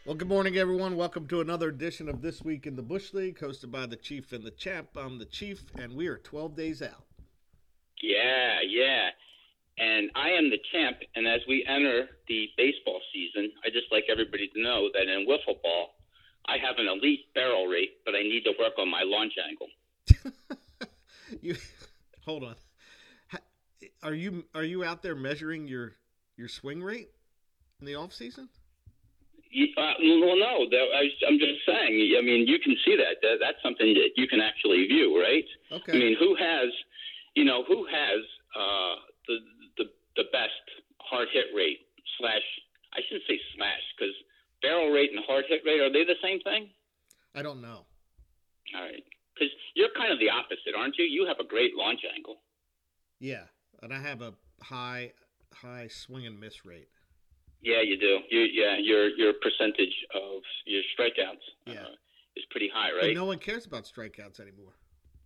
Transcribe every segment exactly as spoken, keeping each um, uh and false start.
Well, good morning, everyone. Welcome to another edition of This Week in the Bush League, hosted by the Chief and the Champ. I'm the Chief, and we are twelve days out. Yeah, yeah. And I am the champ, and as we enter the baseball season, I just like everybody to know that in wiffle ball, I have an elite barrel rate, but I need to work on my launch angle. you hold on. Are you are you out there measuring your your swing rate in the off season? Uh, well, no. I, I'm just saying. I mean, you can see that. that. That's something that you can actually view, right? Okay. I mean, who has, you know, who has uh, the the the best hard hit rate slash? I shouldn't say slash because barrel rate and hard hit rate, are they the same thing? I don't know. All right, because you're kind of the opposite, aren't you? You have a great launch angle. Yeah, and I have a high high swing and miss rate. Yeah, you do. You, yeah, your your percentage of your strikeouts yeah. uh, is pretty high, right? But no one cares about strikeouts anymore.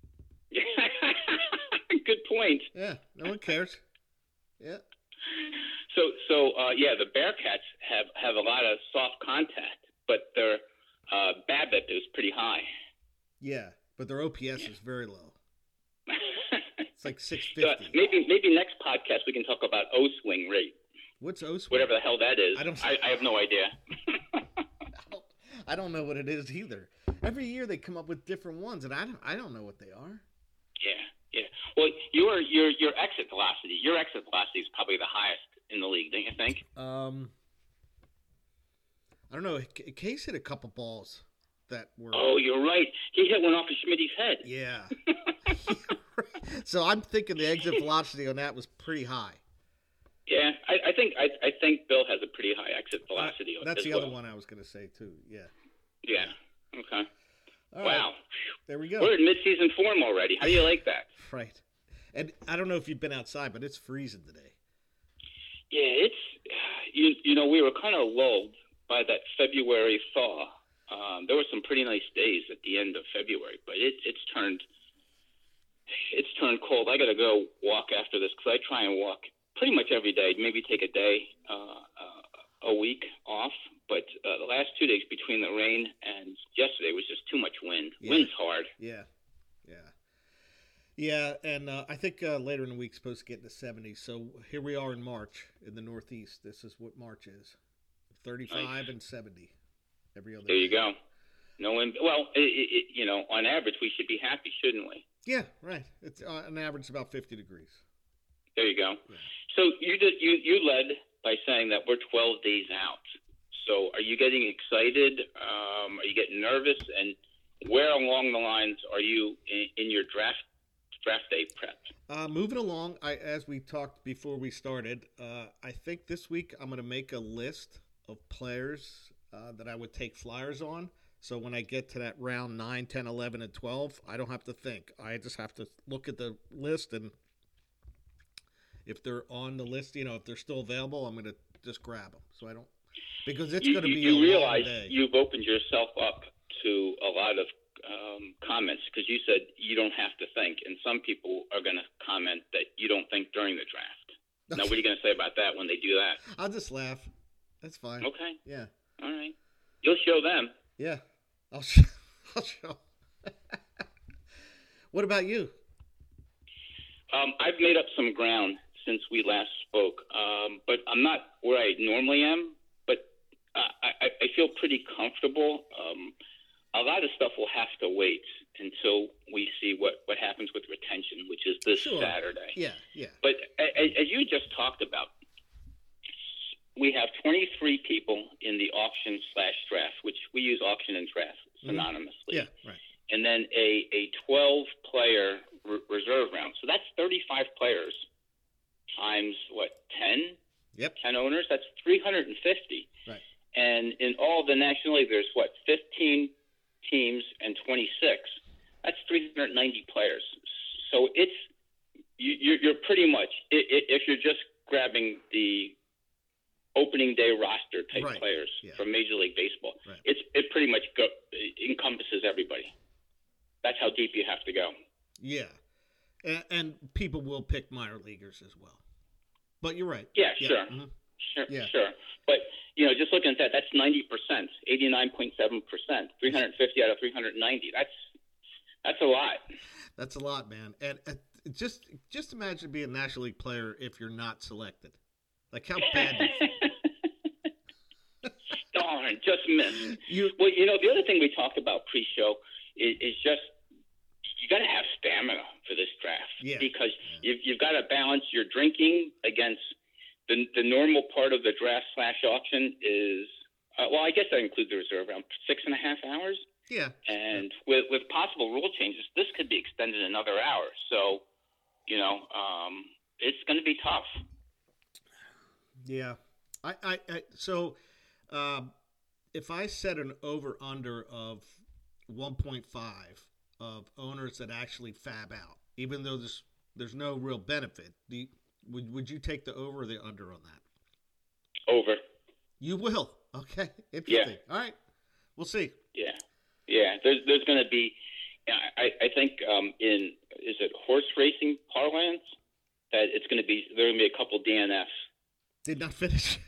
Good point. Yeah, no one cares. Yeah. So, so uh, yeah, the Bearcats have, have a lot of soft contact, but their uh, BABIP is pretty high. Yeah, but their O P S yeah. is very low. It's like six fifty. So maybe maybe next podcast we can talk about O swing rate. What's O swing? Whatever the hell that is. I don't. I, I have no idea. I, don't, I don't know what it is either. Every year they come up with different ones, and I don't. I don't know what they are. Yeah, yeah. Well, your your your exit velocity. Your exit velocity is probably the highest in the league, don't you think? Um, I don't know. Case hit a couple balls that were. Oh, you're right. He hit one off of Schmidt's head. Yeah. So I'm thinking the exit velocity on that was pretty high. Yeah, I, I think I, I think Bill has a pretty high exit velocity. Uh, that's as the well. other one I was going to say too. Yeah. Yeah. Okay. All wow. Right. There we go. We're in mid-season form already. How do you like that? Right. And I don't know if you've been outside, but it's freezing today. Yeah, it's you. You know, we were kind of lulled by that February thaw. Um, there were some pretty nice days at the end of February, but it, it's turned it's turned cold. I got to go walk after this because I try and walk pretty much every day, maybe take a day uh, uh, a week off. But uh, the last two days between the rain and yesterday was just too much wind. Yeah. Wind's hard. Yeah, yeah. Yeah, and uh, I think uh, later in the week it's supposed to get in the seventies. So here we are in March in the Northeast. This is what March is. thirty-five nice. And seventy every other There day. you go. No wind. Well, it, it, you know, on average we should be happy, shouldn't we? Yeah, right. It's uh, on average about fifty degrees. There you go. Yeah. So you did, you you led by saying that we're twelve days out. So are you getting excited? Um, are you getting nervous? And where along the lines are you in, in your draft draft day prep? Uh, moving along, I, as we talked before we started, uh, I think this week I'm going to make a list of players uh, that I would take flyers on. So when I get to that round nine, ten, eleven, and twelve, I don't have to think. I just have to look at the list, and if they're on the list, you know, if they're still available, I'm going to just grab them. So I don't, because it's going to be you, you a realize long day. You've opened yourself up to a lot of um, comments because you said you don't have to think, and some people are going to comment that you don't think during the draft. Now, what are you going to say about that when they do that? I'll just laugh. That's fine. Okay. Yeah. All right. You'll show them. Yeah. I'll show. I'll show. What about you? Um, I've made up some ground since we last spoke, um, but I'm not where I normally am. But uh, I, I feel pretty comfortable. Um, a lot of stuff will have to wait until we see what, what happens with retention, which is this sure. Saturday. Yeah, yeah. But as, as you just talked about, we have twenty-three people in the auction slash draft, which we use auction and draft synonymously. Mm-hmm. Yeah, right. And then a, a twelve-player re- reserve round. So that's thirty-five players times, what, ten? Yep. ten owners? That's three hundred fifty. Right. And in all the National League, there's, what, fifteen teams and twenty-six. That's three hundred ninety players. So it's you, you're, you're pretty much, if you're just grabbing the opening day roster type right. players yeah. from Major League Baseball, right. it's it pretty much go, it encompasses everybody. That's how deep you have to go. Yeah, and, and people will pick minor leaguers as well. But you're right. Yeah, yeah. sure. Mm-hmm. Sure, Yeah. sure. But, you know, just looking at that, that's ninety percent, eighty-nine point seven percent, three hundred fifty out of three hundred ninety. That's that's a lot. That's a lot, man. And uh, just just imagine being a National League player if you're not selected. Like how bad do you feel? Darn, just missed. You, Well, you know, the other thing we talked about pre-show is, is just you got to have stamina for this draft. Yeah. Because Yeah. you've, you've got to balance your drinking against the the normal part of the draft slash auction is, uh, well, I guess that includes the reserve round, six and a half hours. yeah. And with, with possible rule changes, this could be extended another hour. So, you know, um, it's going to be tough. Yeah. I, I, I so um, if I set an over under of one point five of owners that actually fab out, even though there's there's no real benefit, do you, would would you take the over or the under on that? Over. You will. Okay. Interesting. All right. We'll see. Yeah. Yeah. There's there's going to be, I, I think um, in, is it horse racing parlance, that it's going to be, there are going to be a couple D N Fs. Did not finish.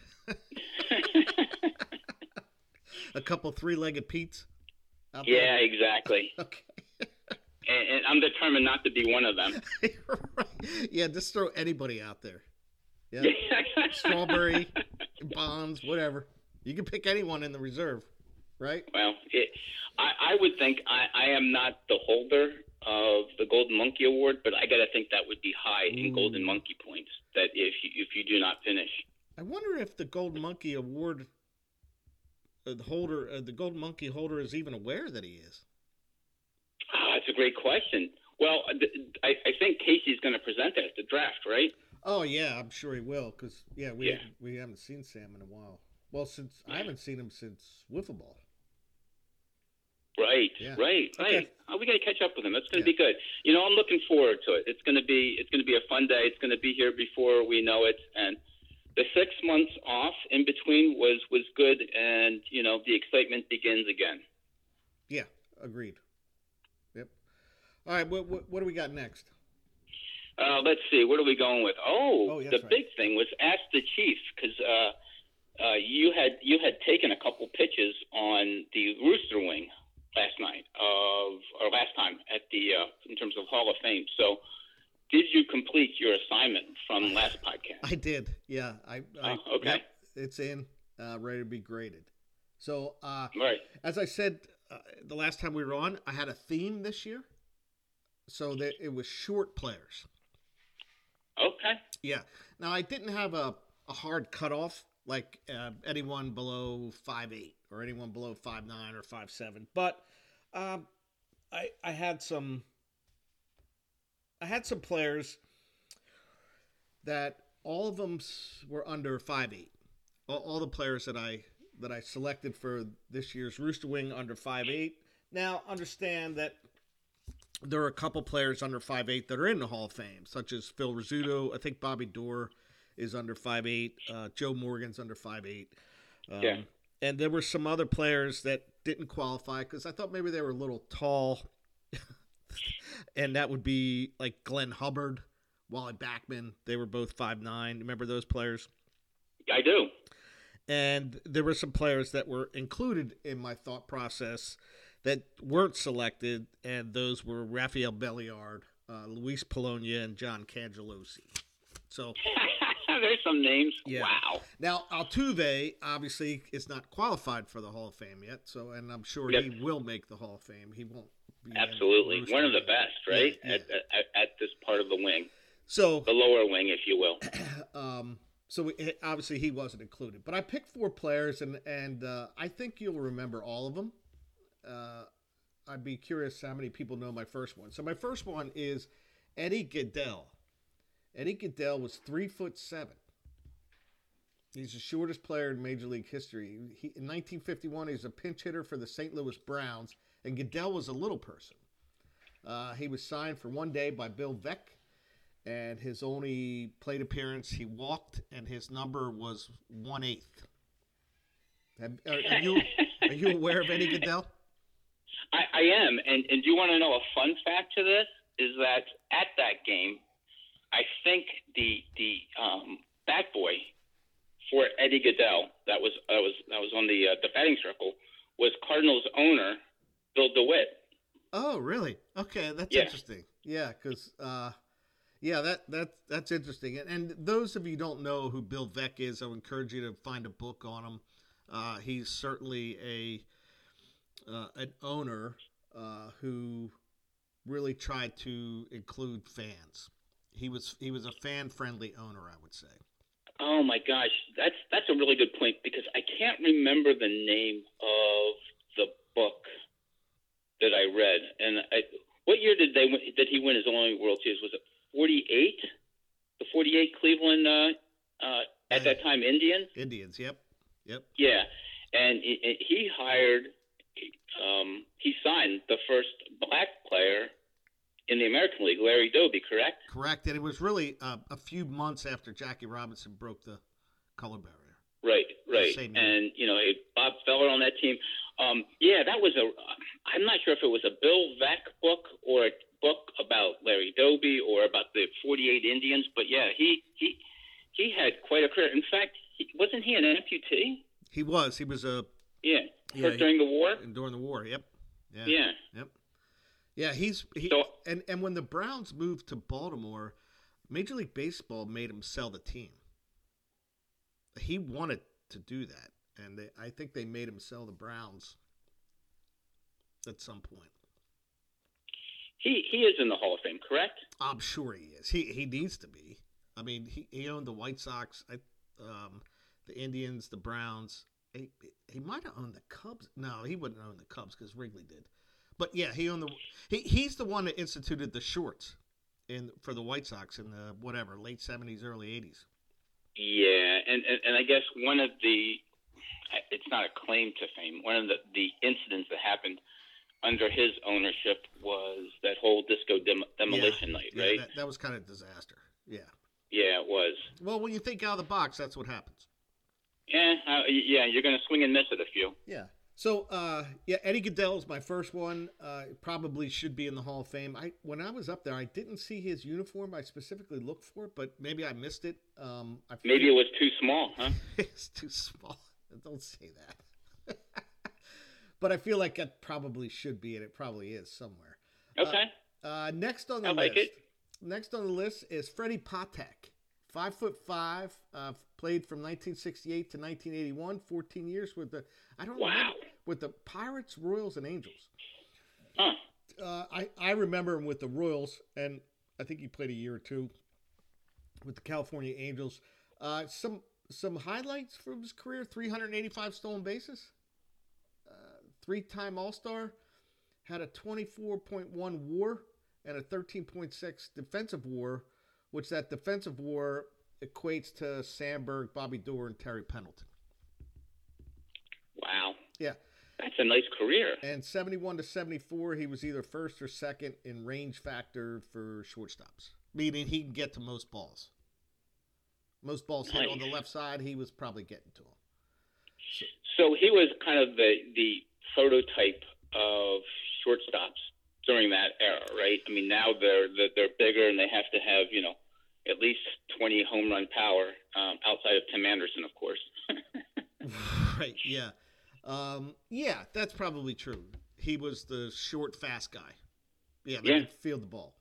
A couple three-legged Pete's. out there? Yeah, exactly. Okay. And, and I'm determined not to be one of them. Right. Yeah, just throw anybody out there. Yeah. Strawberry, Bonds, whatever. You can pick anyone in the reserve, right? Well, it, I, I would think I, I am not the holder of the Golden Monkey Award, but I got to think that would be high Ooh. in Golden Monkey points. That if you, if you do not finish, I wonder if the Golden Monkey Award uh, the holder, uh, the Golden Monkey holder, is even aware that he is. oh, that's a great question. Well, th- I, I think Casey's going to present that at the draft, right? Oh yeah, I'm sure he will. Cause yeah, we Yeah. we haven't seen Sam in a while. Well, since I Yeah. haven't seen him since Wiffle Ball. Right, Yeah. right, Okay. right. Oh, we got to catch up with him. That's going to Yeah. be good. You know, I'm looking forward to it. It's going to be it's going to be a fun day. It's going to be here before we know it. And the six months off in between was was good. And you know, the excitement begins again. Yeah, agreed. Yep. All right, what what, what do we got next? Uh, let's see. What are we going with? Oh, Oh, that's the right. big thing was Ask the Chief, because uh, uh, you had you had taken a couple pitches on the Rooster Wing last night of or last time at the uh, in terms of Hall of Fame. So, did you complete your assignment from last podcast? I did. Yeah, I. I Oh, okay. Yep, it's in, uh, ready to be graded. So, uh, Right. as I said uh, the last time we were on, I had a theme this year. So that it was short players. Okay. Yeah. Now I didn't have a, a hard cutoff like uh, anyone below five eight or anyone below five nine or five seven, but um, I I had some I had some players that all of them s- were under five eight. All, all the players that I that I selected for this year's Rooster Wing under five eight. Now understand that there are a couple players under five eight that are in the Hall of Fame, such as Phil Rizzuto. I think Bobby Dorr is under five eight. Uh, Joe Morgan's under five eight. Um, Yeah. And there were some other players that didn't qualify because I thought maybe they were a little tall. And that would be like Glenn Hubbard, Wally Backman. They were both five nine. Remember those players? I do. And there were some players that were included in my thought process that weren't selected, and those were Rafael Belliard, uh, Luis Polonia, and John Cangelosi. So There's some names. Yeah. Wow. now Altuve obviously is not qualified for the Hall of Fame yet. So, and I'm sure Yep. he will make the Hall of Fame. He won't. Be in Absolutely. Rooster One of the Wing. best, right? Yeah, yeah. At, at, at this part of the wing, So the lower wing, if you will. um, so we, obviously he wasn't included, but I picked four players, and and uh, I think you'll remember all of them. Uh, I'd be curious how many people know my first one. So my first one is Eddie Gaedel. Eddie Gaedel was three foot seven. He's the shortest player in Major League history. He, in nineteen fifty-one, he was a pinch hitter for the Saint Louis Browns, and Gaedel was a little person. Uh, he was signed for one day by Bill Veeck, and his only plate appearance, he walked, and his number was one eighth. Have, are, are you are you aware of Eddie Gaedel? I, I am, and, and do you want to know a fun fact to this? Is that at that game, I think the the um, bat boy for Eddie Goodell, that was that was that was on the uh, the batting circle, was Cardinals owner Bill DeWitt. Oh, really? Okay, that's Yeah. interesting. Yeah, because uh, yeah, that that that's interesting. And, and those of you who don't know who Bill Veeck is, I would encourage you to find a book on him. Uh, he's certainly a uh, an owner uh, who really tried to include fans. He was he was a fan friendly owner, I would say. Oh my gosh, that's that's a really good point because I can't remember the name of the book that I read. And I, what year did they win, did he win his only World Series? Was it forty-eight? The forty-eight Cleveland uh, uh, at that time Indians. Indians, yep, yep. Yeah, and he, he hired, um, he signed the first black player in the American League, Larry Doby, correct? Correct, and it was really uh, a few months after Jackie Robinson broke the color barrier. Right, right. And, you know, Bob Feller on that team. Um, yeah, that was a – I'm not sure if it was a Bill Veeck book or a book about Larry Doby or about the forty-eight Indians. But, yeah, he he, he had quite a career. In fact, he, wasn't he an amputee? He was. He was a – Yeah, yeah during the war? During the war, yep. Yeah. Yeah. Yep. Yeah, he's he, so, and and when the Browns moved to Baltimore, Major League Baseball made him sell the team. He wanted to do that, and they, I think they made him sell the Browns at some point. He he is in the Hall of Fame, correct? I'm sure he is. He he needs to be. I mean, he, he owned the White Sox, I, um, the Indians, the Browns. He he might have owned the Cubs. No, he wouldn't own the Cubs because Wrigley did. But yeah, he owned the he he's the one that instituted the shorts in for the White Sox in the whatever late seventies, early eighties. Yeah, and, and and I guess one of the it's not a claim to fame. One of the, the incidents that happened under his ownership was that whole disco dem- demolition yeah, night, yeah, right? That, that was kind of a disaster. Yeah. Yeah, it was. Well, when you think out of the box, that's what happens. Yeah, uh, yeah, you're going to swing and miss at a few. Yeah. So, uh, yeah, Eddie Goodell is my first one. Uh, probably should be in the Hall of Fame. I when I was up there, I didn't see his uniform. I specifically looked for it, but maybe I missed it. Um, I maybe it was too small, huh? It's too small. Don't say that. But I feel like it probably should be, and it probably is somewhere. Okay. Uh, uh, next on the I list. like it. Next on the list is Freddie Patek. Five foot five, uh, played from nineteen sixty-eight to nineteen eighty-one, fourteen years with the I don't wow. remember with the Pirates, Royals, and Angels. Huh. Uh, I I remember him with the Royals, and I think he played a year or two with the California Angels. Uh, some some highlights from his career: three hundred eighty-five stolen bases, uh, three-time All-Star, had a twenty-four point one WAR and a thirteen point six defensive WAR. Which that defensive WAR equates to Sandberg, Bobby Doerr, and Terry Pendleton. Wow. Yeah. That's a nice career. And seventy-one to seventy-four, he was either first or second in range factor for shortstops, meaning he can get to most balls. Most balls nice. hit on the left side, he was probably getting to them. So, so he was kind of the, the prototype of shortstops during that era, right? I mean, now they're they're bigger and they have to have, you know, at least twenty home run power, um, outside of Tim Anderson, of course. Right, yeah. Um, yeah, that's probably true. He was the short, fast guy. Yeah, they yeah. could field the ball.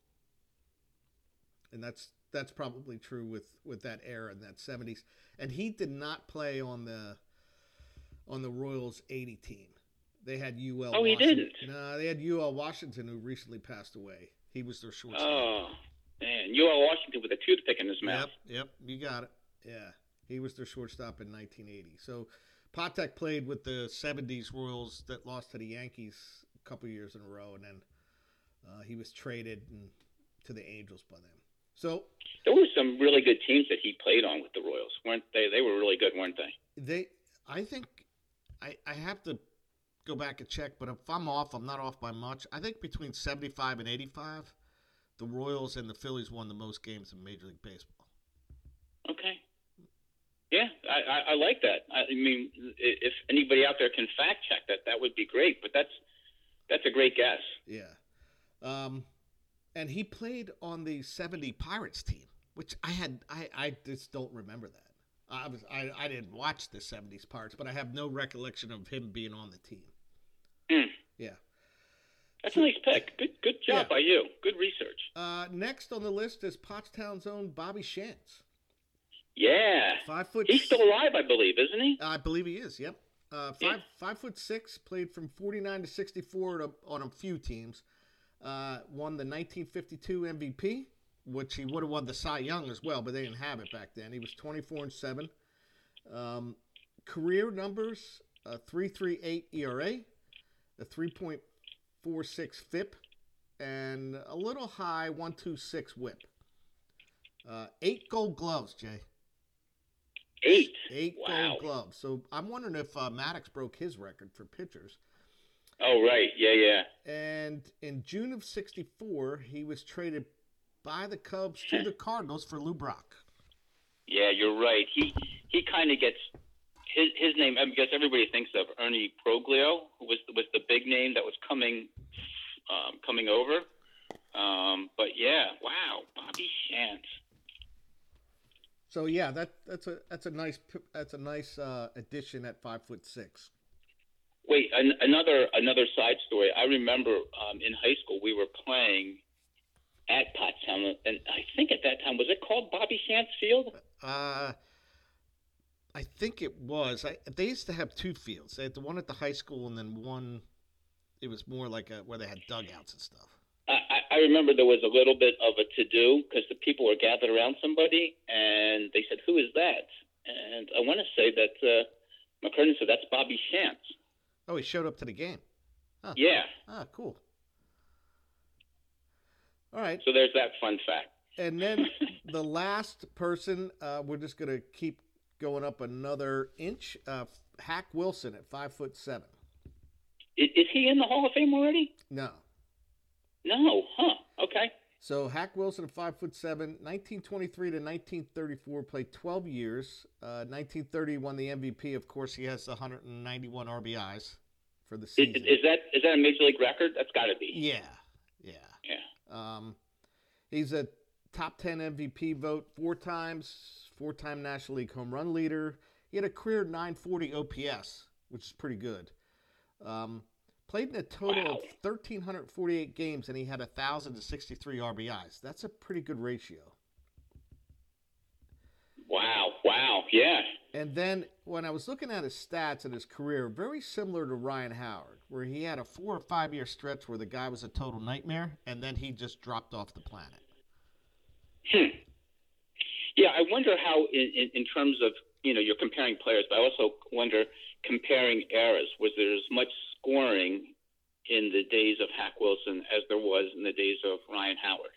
And that's that's probably true with, with that era in that seventies. And he did not play on the on the Royals eighty team. They had U L Oh, he Washington. didn't? No, they had U L Washington, who recently passed away. He was their shortstop. Oh, man. U L Washington with a toothpick in his mouth. Yep, yep, you got it. Yeah, he was their shortstop in nineteen eighty. So Patek played with the seventies Royals that lost to the Yankees a couple years in a row, and then uh, he was traded and, to the Angels by them. So there were some really good teams that he played on with the Royals, weren't they? They were really good, weren't they? They, I think, I, I have to go back and check, but if I'm off, I'm not off by much. I think between seventy-five and eighty-five, the Royals and the Phillies won the most games in Major League Baseball. Okay. Yeah, I, I, I like that. I mean, if anybody out there can fact check that, that would be great. But that's that's a great guess. Yeah. Um, and he played on the seventy Pirates team, which I had I, I just don't remember that. I was I, I didn't watch the seventies parts, but I have no recollection of him being on the team. Mm. Yeah. That's a nice pick. Good good job Yeah. by you. Good research. Uh, next on the list is Pottstown's own Bobby Shantz. Yeah. Five foot. He's still alive, I believe, isn't he? I believe he is. Yep. Uh, five Yeah. five foot six. Played from forty nine to sixty four to, on a few teams. Uh, won the nineteen fifty-two M V P, which he would have won the Cy Young as well, but they didn't have it back then. He was twenty-four and seven. Um, career numbers: uh, three point three eight E R A, a three point four six F I P, and a little high one point two six whip. Uh, eight Gold Gloves, Jay. Eight. Eight Wow. Gold Gloves. So I'm wondering if uh, Maddox broke his record for pitchers. Oh, right. Yeah, yeah. And in June of sixty-four, he was traded by the Cubs to the Cardinals for Lou Brock. Yeah, you're right. He he kind of gets his his name. I guess everybody thinks of Ernie Proglio, who was was the big name that was coming um, coming over. Um, but yeah, wow, Bobby Shantz. So yeah, that that's a that's a nice that's a nice uh, addition at five foot six. Wait, an, another another side story. I remember um, in high school we were playing at Pottstown, and I think at that time was it called Bobby Shantz Field? Uh, I think it was. I, they used to have two fields. They had the one at the high school, and then one. It was more like a, where they had dugouts and stuff. I, I remember there was a little bit of a to-do because the people were gathered around somebody, and they said, "Who is that?" And I want to say that uh, McKernan said, "That's Bobby Shantz." Oh, he showed up to the game. Huh. Yeah. Ah, cool. All right. So there's that fun fact. And then the last person, uh, we're just going to keep going up another inch. Uh, Hack Wilson at five foot seven. Is, is he in the Hall of Fame already? No. No. Huh. Okay. So Hack Wilson at five foot seven, nineteen twenty-three to nineteen thirty-four, played twelve years. Uh, nineteen thirty won the M V P. Of course, he has one hundred ninety-one R B Is for the season. Is, is that is that a major league record? That's got to be. Yeah, yeah. Yeah. Um, he's a top ten M V P vote four times, four-time National League home run leader. He had a career nine forty O P S, which is pretty good. Um, played in a total Wow. of one thousand three hundred forty-eight games, and he had one thousand sixty-three R B Is. That's a pretty good ratio. Wow. Wow. Yeah. And then when I was looking at his stats and his career, very similar to Ryan Howard, where he had a four or five year stretch where the guy was a total nightmare, and then he just dropped off the planet. Hmm. Yeah, I wonder how, in, in, in terms of, you know, you're comparing players, but I also wonder, comparing eras, was there as much scoring in the days of Hack Wilson as there was in the days of Ryan Howard?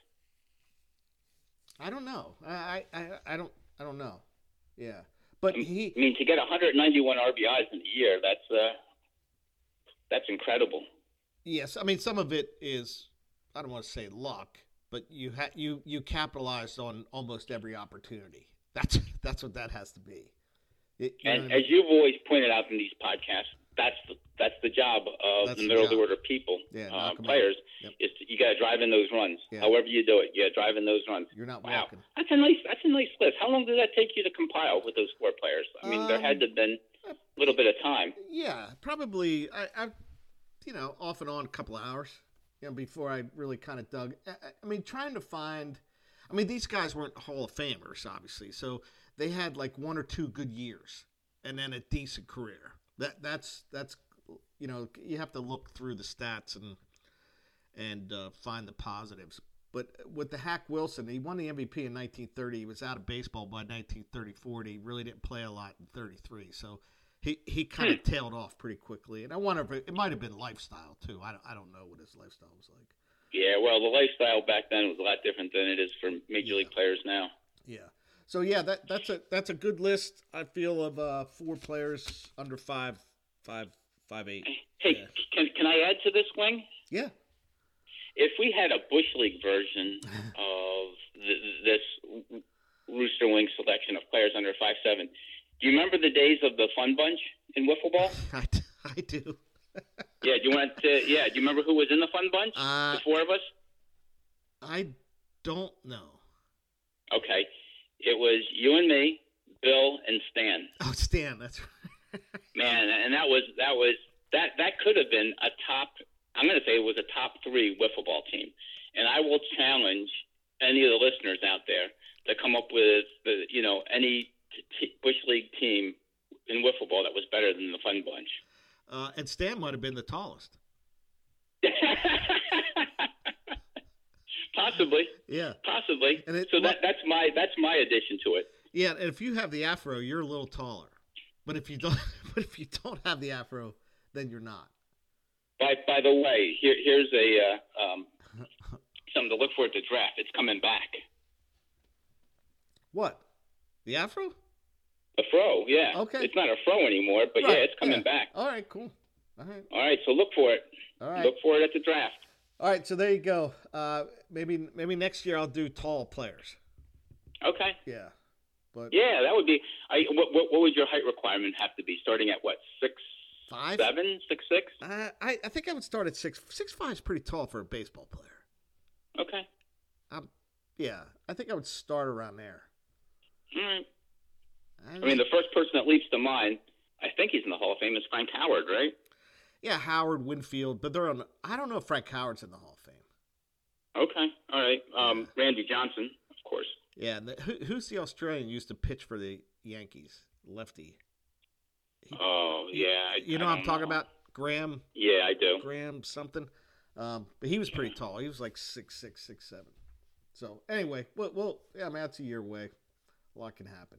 I don't know. I I, I don't I don't know. Yeah, but he. I mean, to get one hundred ninety-one R B Is in a year, that's uh, that's incredible. Yes, I mean some of it is, I don't want to say luck, but you ha- you you capitalized on almost every opportunity. That's that's what that has to be. It, you know And what I mean? as you've always pointed out in these podcasts, that's the, that's the job of That's the the middle of the job. order people, Yeah, uh, knock 'em players. Yep. Is to, you got to drive in those runs. Yeah. However you do it, you got to drive in those runs. You're not Wow, walking. that's a nice that's a nice list. How long did that take you to compile with those four players? I mean, there Um, had to have been a little bit of time. Yeah, probably. I, I, you know, off and on a couple of hours. You know, before I really kind of dug. I, I mean, trying to find. I mean, these guys weren't Hall of Famers, obviously, so they had like one or two good years, and then a decent career. That that's that's you know, you have to look through the stats and and uh, find the positives. But with the Hack Wilson, he won the M V P in nineteen thirty. He was out of baseball by nineteen thirty-four. He really didn't play a lot in thirty-three. So he, he kind of tailed off pretty quickly. And I wonder if it, it might have been lifestyle, too. I don't, I don't know what his lifestyle was like. Yeah, well, the lifestyle back then was a lot different than it is for major Yeah. league players now. Yeah. So, yeah, that that's a that's a good list, I feel, of uh, four players under five, five, five, eight. Hey, Yeah. can can I add to this, Wing? Yeah. If we had a Bush League version of th- this Rooster Wing selection of players under five seven, do you remember the days of the Fun Bunch in wiffle ball? I, I do. Yeah, do you want to? Yeah, do you remember who was in the Fun Bunch? Uh, the four of us. I don't know. Okay, it was you and me, Bill, and Stan. Oh, Stan, that's right. Man, and that was that was that that could have been a top. I'm going to say it was a top three wiffle ball team, and I will challenge any of the listeners out there to come up with the you know any t- Bush League team in wiffle ball that was better than the Fun Bunch. Uh, and Stan might have been the tallest. Possibly. Yeah. Possibly. And it, so well, that that's my that's my addition to it. Yeah, and if you have the afro, you're a little taller. But if you don't, but if you don't have the afro, then you're not. By by the way, here here's a uh, um, something to look for at the draft. It's coming back. What? The afro? The fro, yeah. Okay. It's not a fro anymore, but right. yeah, it's coming yeah. back. All right, cool. All right. All right, so look for it. All right. Look for it at the draft. All right, so there you go. Uh, maybe maybe next year I'll do tall players. Okay. Yeah. But yeah, that would be. I what, what what would your height requirement have to be? Starting at what, six, five, seven, six, six? Uh, I I think I would start at six. Six five is pretty tall for a baseball player. Okay. Um, yeah, I think I would start around there. All right. I, I mean, the first person that leaps to mind, I think he's in the Hall of Fame, is Frank Howard, right? Yeah, Howard, Winfield, but they're on. I don't know if Frank Howard's in the Hall of Fame. Okay, all right. Um, yeah. Randy Johnson, of course. Yeah, the, who, who's the Australian who used to pitch for the Yankees? Lefty. He, oh yeah, I, you know I what I'm talking know. about? Graham. Yeah, I do. Graham something. Um, but he was pretty tall. He was like six six, six seven. So anyway, well, well yeah, I mean that's a year away. A lot can happen.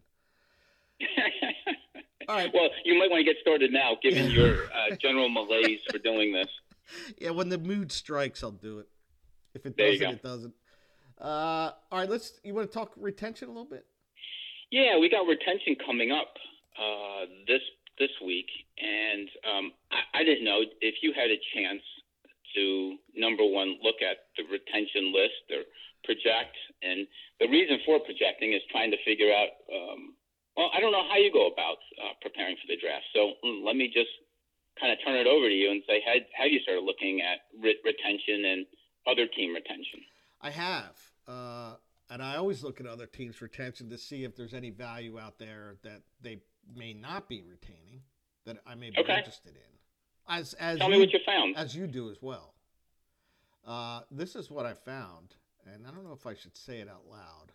All right. Well, you might want to get started now, given your uh, general malaise for doing this. Yeah, when the mood strikes, I'll do it. If it there doesn't, it doesn't. Uh, all right, let's. You want to talk retention a little bit? Yeah, we got retention coming up uh, this this week, and um, I, I didn't know if you had a chance to number one look at the retention list or project, and the reason for projecting is trying to figure out. Um, well, I don't know how you go about uh, preparing for the draft, so mm, let me just kind of turn it over to you and say, how have you started looking at re- retention and other team retention? I have. Uh, and I always look at other teams' retention to see if there's any value out there that they may not be retaining that I may be okay. interested in. As, as Tell you, me what you found. As you do as well. Uh, this is what I found, and I don't know if I should say it out loud,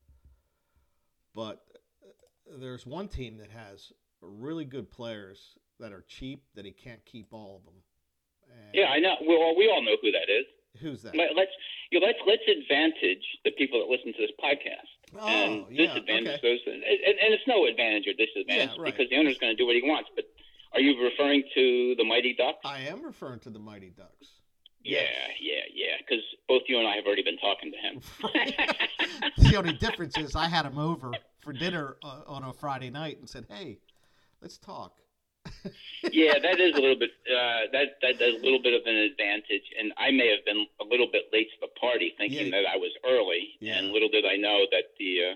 but there's one team that has really good players that are cheap that he can't keep all of them. And yeah, I know. We all, we all know who that is. Who's that? Let, let's you know, let's let's advantage the people that listen to this podcast, oh, and yeah, disadvantage okay. those. And, and, and it's no advantage or disadvantage Yeah, right. because the owner's going to do what he wants. But are you referring to the Mighty Ducks? I am referring to the Mighty Ducks. Yeah, Yes. yeah, yeah. Because both you and I have already been talking to him. The only difference is I had him over for dinner uh, on a Friday night and said, "Hey, let's talk." Yeah, that is a little bit uh, that that is a little bit of an advantage, and I may have been a little bit late to the party, thinking Yeah. that I was early, Yeah. and little did I know that the uh,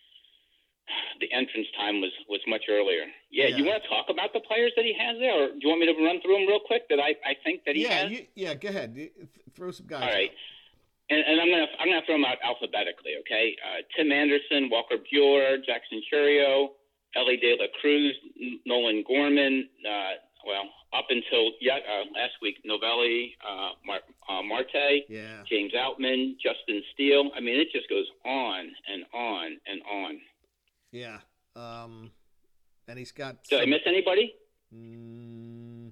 the entrance time was, was much earlier. Yeah, Yeah. you want to talk about the players that he has there, or do you want me to run through them real quick? That I, I think that he yeah, has. you, yeah. Go ahead. You- Throw some guys. All right. out. And, and I'm gonna I'm gonna throw them out alphabetically, okay? Uh, Tim Anderson, Walker Buehler, Jackson Churio, Ellie De La Cruz, N- Nolan Gorman. Uh, well, up until yeah, uh, last week, Novelli, uh, Mar- uh, Marte, Yeah. James Outman, Justin Steele. I mean, it just goes on and on and on. Yeah. Um, and he's got. Did I some- miss anybody? Mm,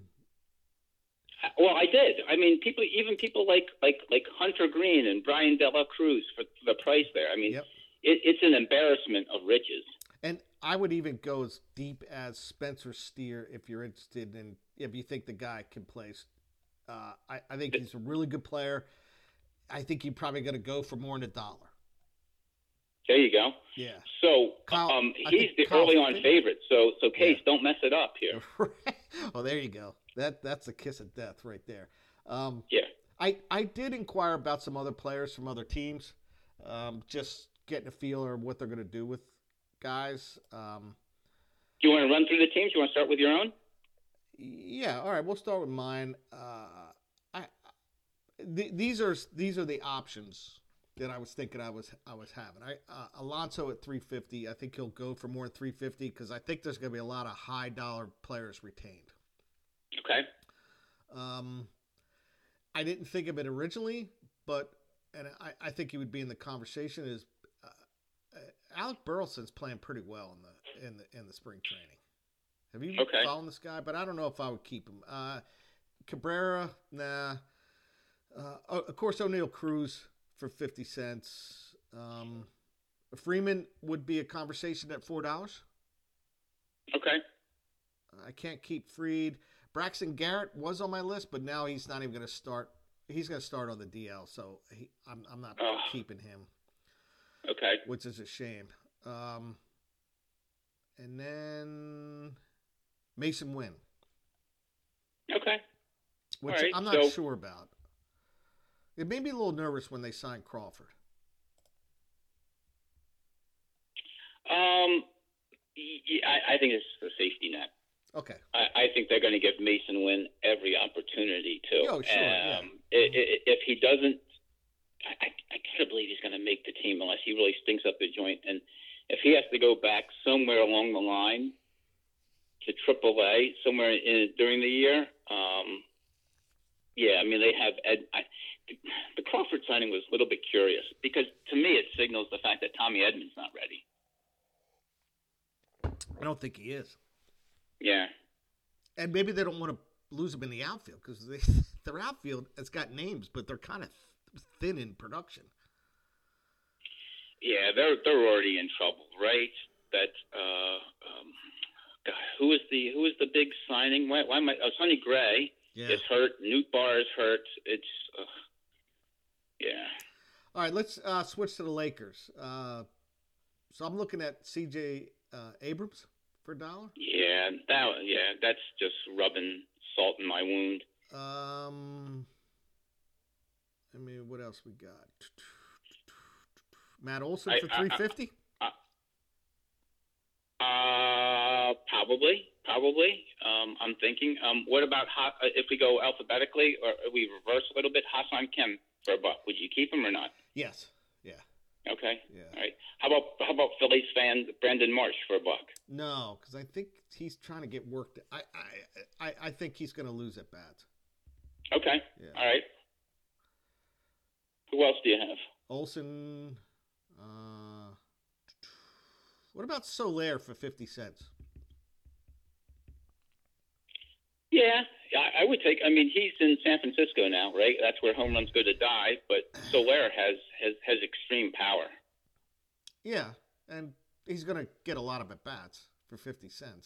Well, I did. I mean, people, even people like like like Hunter Green and Brian De La Cruz for the price there. I mean, Yep. it, it's an embarrassment of riches. and I would even go as deep as Spencer Steer if you're interested in if you think the guy can play. Uh, I, I think he's a really good player. I think you're probably going to go for more than a dollar. There you go. Yeah. So Kyle- um, I he's think the Kyle early on Finley- favorite. So so Case, Yeah. don't mess it up here. Oh, there you go. That that's a kiss of death right there. Um, Yeah. I I did inquire about some other players from other teams, um, just getting a feel of what they're going to do with guys. Um, Do you want to run through the teams? You want to start with your own? yeah. All right. We'll start with mine. Uh, I, th- these are these are the options that I was thinking I was I was having. I uh, Alonso at three fifty. I think he'll go for more than three fifty because I think there's going to be a lot of high dollar players retained. Okay. Um, I didn't think of it originally, but and I, I think he would be in the conversation. Is uh, uh, Alec Burleson's playing pretty well in the in the in the spring training. Have you okay. followed this guy? But I don't know if I would keep him. Uh, Cabrera, nah. Uh, of course, O'Neal Cruz for fifty cents. Um, Freeman would be a conversation at four dollars. Okay. I can't keep Fried. Braxton Garrett was on my list, but now he's not even going to start. He's going to start on the D L, so he, I'm, I'm not oh. keeping him. Okay. Which is a shame. Um, and then Mason Wynn. Okay. Which right, I'm not so, sure about. It made me a little nervous when they signed Crawford. Um, yeah, I, I think it's a safety net. Okay. I, I think they're going to give Mason Wynn every opportunity to. Oh, sure. Um, yeah. if, if he doesn't, I, I can't believe he's going to make the team unless he really stinks up the joint. And if he has to go back somewhere along the line to triple A somewhere in, during the year, um, yeah, I mean, they have Ed. I, the Crawford signing was a little bit curious because to me it signals the fact that Tommy Edmonds not ready. I don't think he is. Yeah. And maybe they don't want to lose him in the outfield because their outfield has got names, but they're kind of thin in production. Yeah, they're they're already in trouble, right? That uh, um, God, who is the who is the big signing? Why, why am I? Oh, Sonny Gray yeah. is hurt. Newt Barr is hurt. It's uh, yeah. All right, let's uh, switch to the Lakers. Uh, so I'm looking at C J uh, Abrams for a dollar. Yeah, that yeah, that's just rubbing salt in my wound. Um, I mean, what else we got? Matt Olson for three fifty. Uh, uh, probably, probably. Um, I'm thinking. Um, what about ha- if we go alphabetically, or we reverse a little bit? Hassan Kim for a buck. Would you keep him or not? Yes. Yeah. Okay. Yeah. All right. How about how about Phillies fan Brandon Marsh for a buck? No, because I think he's trying to get worked. I I I, I think he's going to lose at bats. Okay. Yeah. All right. Who else do you have? Olson. Uh, what about Soler for fifty cents? Yeah, I, I would take. I mean, he's in San Francisco now, right? That's where home runs go to die. But Soler has has has extreme power. Yeah, and he's going to get a lot of at bats for fifty cents.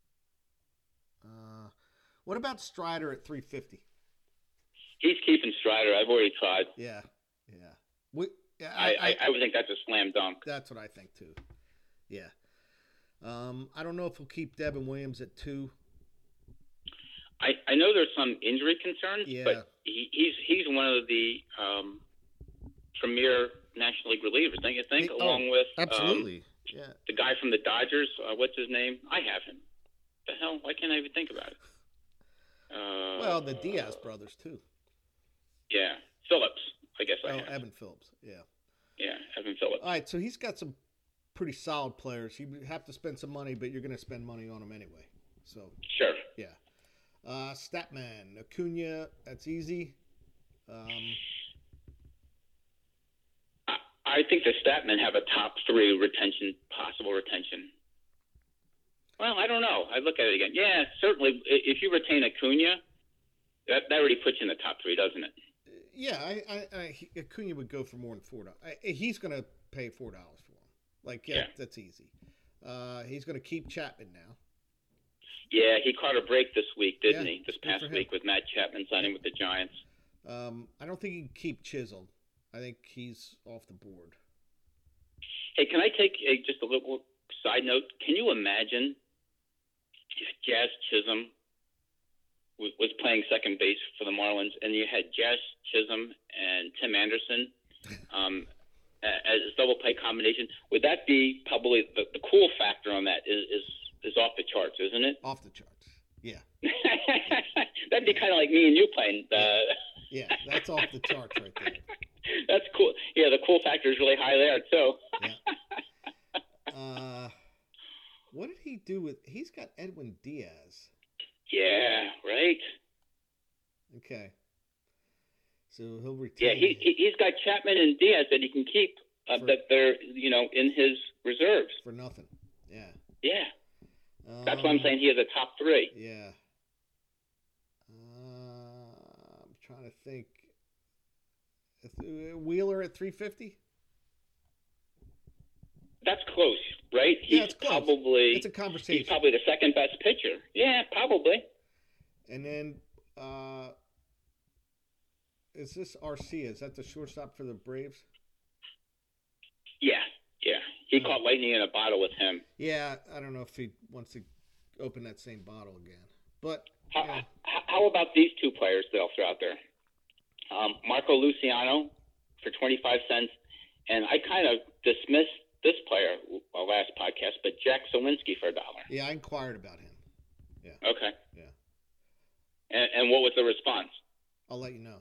Uh, what about Strider at three fifty? He's keeping Strider. I've already tried. Yeah, yeah. We, yeah I, I, I would think that's a slam dunk. That's what I think too. Yeah. Um, I don't know if we'll keep Devin Williams at two. I, I know there's some injury concerns, yeah. but he, he's he's one of the um, premier National League relievers, don't you think? He, Along oh, with absolutely, um, yeah. The guy from the Dodgers. Uh, what's his name? I have him. The hell? Why can't I even think about it? Uh, well, the Diaz brothers too. Yeah, Phillips. I guess I oh, have. Evan Phillips. Yeah. Yeah, Evan Phillips. All right, so he's got some pretty solid players. You have to spend some money, but you're going to spend money on them anyway. So sure. Yeah. Uh, Statman, Acuna, that's easy. Um, I, I think the Statmen have a top three retention, possible retention. Well, I don't know. I look at it again. Yeah, certainly. If you retain Acuna, that, that already puts you in the top three, doesn't it? Yeah, I, I, I Acuna would go for more than four dollars. He's going to pay four dollars for him. Like, yeah, yeah. That's easy. Uh, he's going to keep Chapman now. Yeah, he caught a break this week, didn't yeah, he? This past week with Matt Chapman signing with the Giants. Um, I don't think he can keep Chisholm. I think he's off the board. Hey, can I take a, just a little side note? Can you imagine if Jazz Chisholm w- was playing second base for the Marlins, and you had Jazz Chisholm and Tim Anderson um, as a double play combination? Would that be probably the, the cool factor on that is, is is off the charts, isn't it? Off the charts, yeah. That'd be kind of like me and you playing. Uh... Yeah, that's off the charts right there. That's cool. Yeah, the cool factor is really high there too. Yeah. Uh, what did he do with? He's got Edwin Diaz. Yeah. Right. Okay. So he'll retain. Yeah, he, he he's got Chapman and Diaz that he can keep. Uh, For, that they're you know in his reserves for nothing. Yeah. Yeah. Um, That's why I'm saying he has a top three. Yeah. Uh, I'm trying to think. Wheeler at three fifty. That's close, right? He's Yeah, it's close. Probably it's a conversation. He's probably the second best pitcher. Yeah, probably. And then, uh, is this Arcia? Is that the shortstop for the Braves? Yeah, yeah. He Oh. caught lightning in a bottle with him. Yeah, I don't know if he wants to open that same bottle again. But How, yeah. how about these two players that I'll throw out there? Um, Marco Luciano for twenty-five cents, and I kind of dismissed this player our last podcast, but Jack Sawinski for a dollar. Yeah, I inquired about him. Yeah. Okay. Yeah. And, and what was the response? I'll let you know.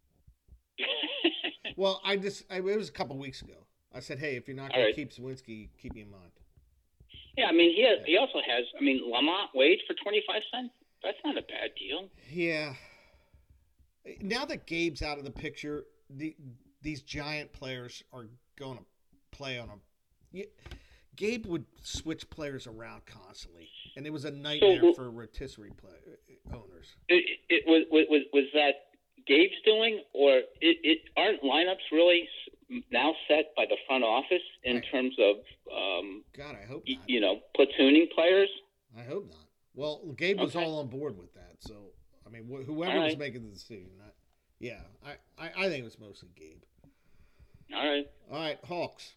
Well, I just I, it was a couple weeks ago. I said, hey, if you're not going right. to keep Sawinski, keep me in mind. Yeah, I mean, he has, he also has, I mean, Lamont Wade for twenty-five cents. That's not a bad deal. Yeah. Now that Gabe's out of the picture, the, these giant players are going to play on a. Yeah, Gabe would switch players around constantly, and it was a nightmare So, for rotisserie play, owners. It, it was, was was that Gabe's doing, or it, it aren't lineups really now set by the front office in Right. terms of, um, God, I hope y- not. you know, platooning players? I hope not. Well, Gabe was Okay. all on board with that, so I mean, wh- whoever All was right. making the decision, I, yeah, I, I, I think it was mostly Gabe. All right. All right, Hawks.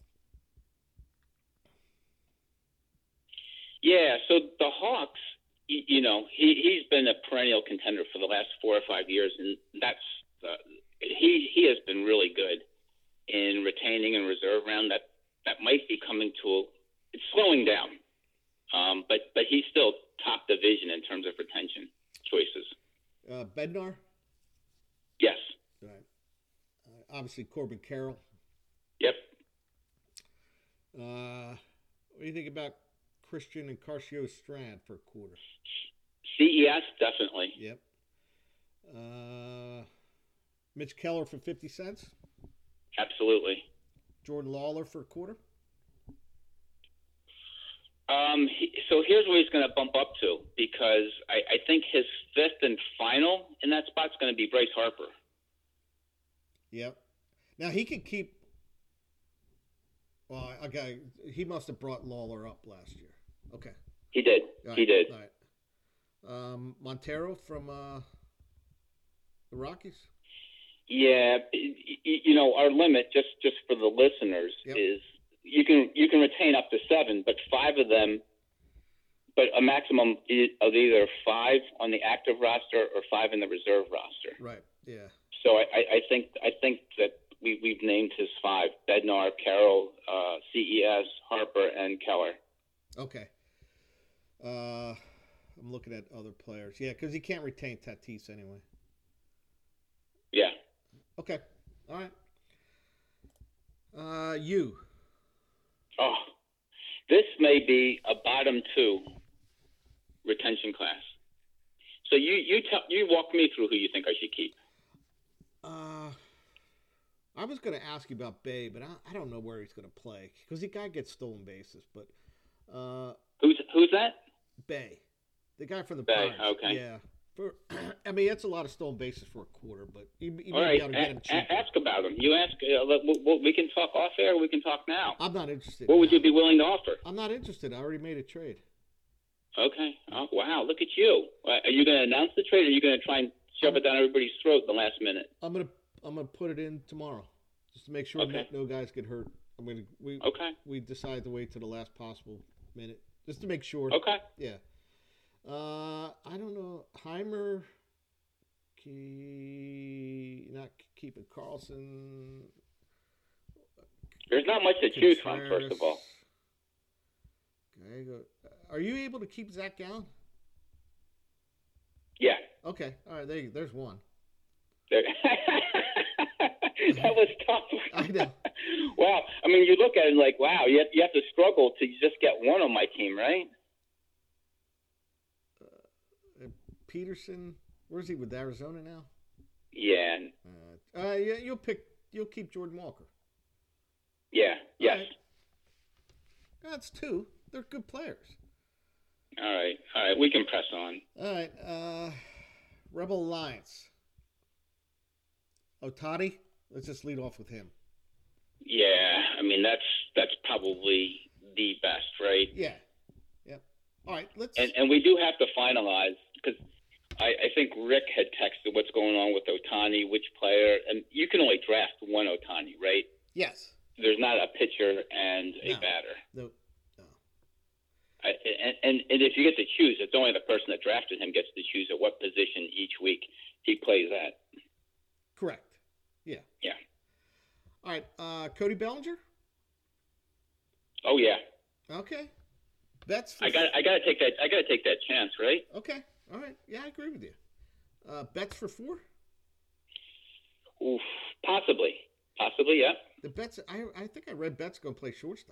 Yeah, so the Hawks, y- you know, he he's been a perennial contender for the last four or five years, and that's uh, he he has been really good in retaining and reserve round. That that might be coming to a, it's slowing down, um, but but he's still top division in terms of retention choices. Uh, Bednar. Yes. All right. Uh, obviously, Corbin Carroll. Yep. Uh, what do you think about Christian and Carcio Strand for a quarter? C E S definitely. Yep. Uh, Mitch Keller for fifty cents. Absolutely. Jordan Lawler for a quarter. Um, he, so here's where he's going to bump up to, because I, I think his fifth and final in that spot is going to be Bryce Harper. Yep. Now he could keep. Well, okay, he must have brought Lawler up last year. Okay. He did. All right, He did. All right. Um, Montero from uh, the Rockies. Yeah, y- y- you know, our limit, just just for the listeners, Yep. is you can you can retain up to seven, but five of them, but a maximum i- of either five on the active roster or five in the reserve roster. Right. Yeah. So I, I, I think I think that we we've named his five: Bednar, Carroll, uh, C E S, Harper, and Keller. Okay. Uh, I'm looking at other players. Yeah, because he can't retain Tatis anyway. Yeah. Okay. All right. Uh, you. Oh, this may be a bottom two retention class. So you you tell you walk me through who you think I should keep. Uh, I was going to ask you about Bay, but I, I don't know where he's going to play because the guy gets stolen bases. But uh, Who's who's that? Bay, the guy from the Bay, Pirates. okay. Yeah. For I mean, that's a lot of stolen bases for a quarter, but you, you All may right, be able to get him a- cheaper. a- ask about him. You ask. Uh, let- we we can talk off air. Or we can talk now. I'm not interested. What would now. you be willing to offer? I'm not interested. I already made a trade. Okay. Oh, wow. Look at you. Uh, Are you going to announce the trade, or are you going to try and shove it down everybody's throat in the last minute? I'm gonna I'm gonna put it in tomorrow, just to make sure Okay. no, no guys get hurt. I'm gonna we Okay. we decided to wait to the last possible minute just to make sure. Okay. Yeah. Uh, I don't know. Heimer, key, not keeping Carlson. There's not much to choose from, first of all. Gallego. Are you able to keep Zach Gallen? Yeah. Okay. All right. There, you- there's one. There- That was tough. I know. Wow. I mean, you look at it like, wow, you have, you have to struggle to just get one on my team, right? Uh, Peterson, where's he with Arizona now? Yeah. Uh, uh, yeah, you'll pick. You'll keep Jordan Walker. Yeah. Yes. Right. That's two. They're good players. All right. All right. We can press on. All right. Uh, Rebel Alliance. Otani. Let's just lead off with him. Yeah. I mean, that's that's probably the best, right? Yeah. Yep. All right. Let's. And and we do have to finalize because I, I think Rick had texted what's going on with Otani, which player, and you can only draft one Otani, right? Yes. There's not a pitcher and a No. batter. No. No. I, and, and and if you get to choose, it's only the person that drafted him gets to choose at what position each week he plays at. Correct. Yeah. Yeah. All right. Uh, Cody Bellinger. Oh yeah. Okay. That's. For I got I got to take that I got to take that chance, right? Okay. All right. Yeah, I agree with you. Uh, bets for four. Oof, possibly, possibly, yeah. The Betts. I I think I read Betts going to play shortstop.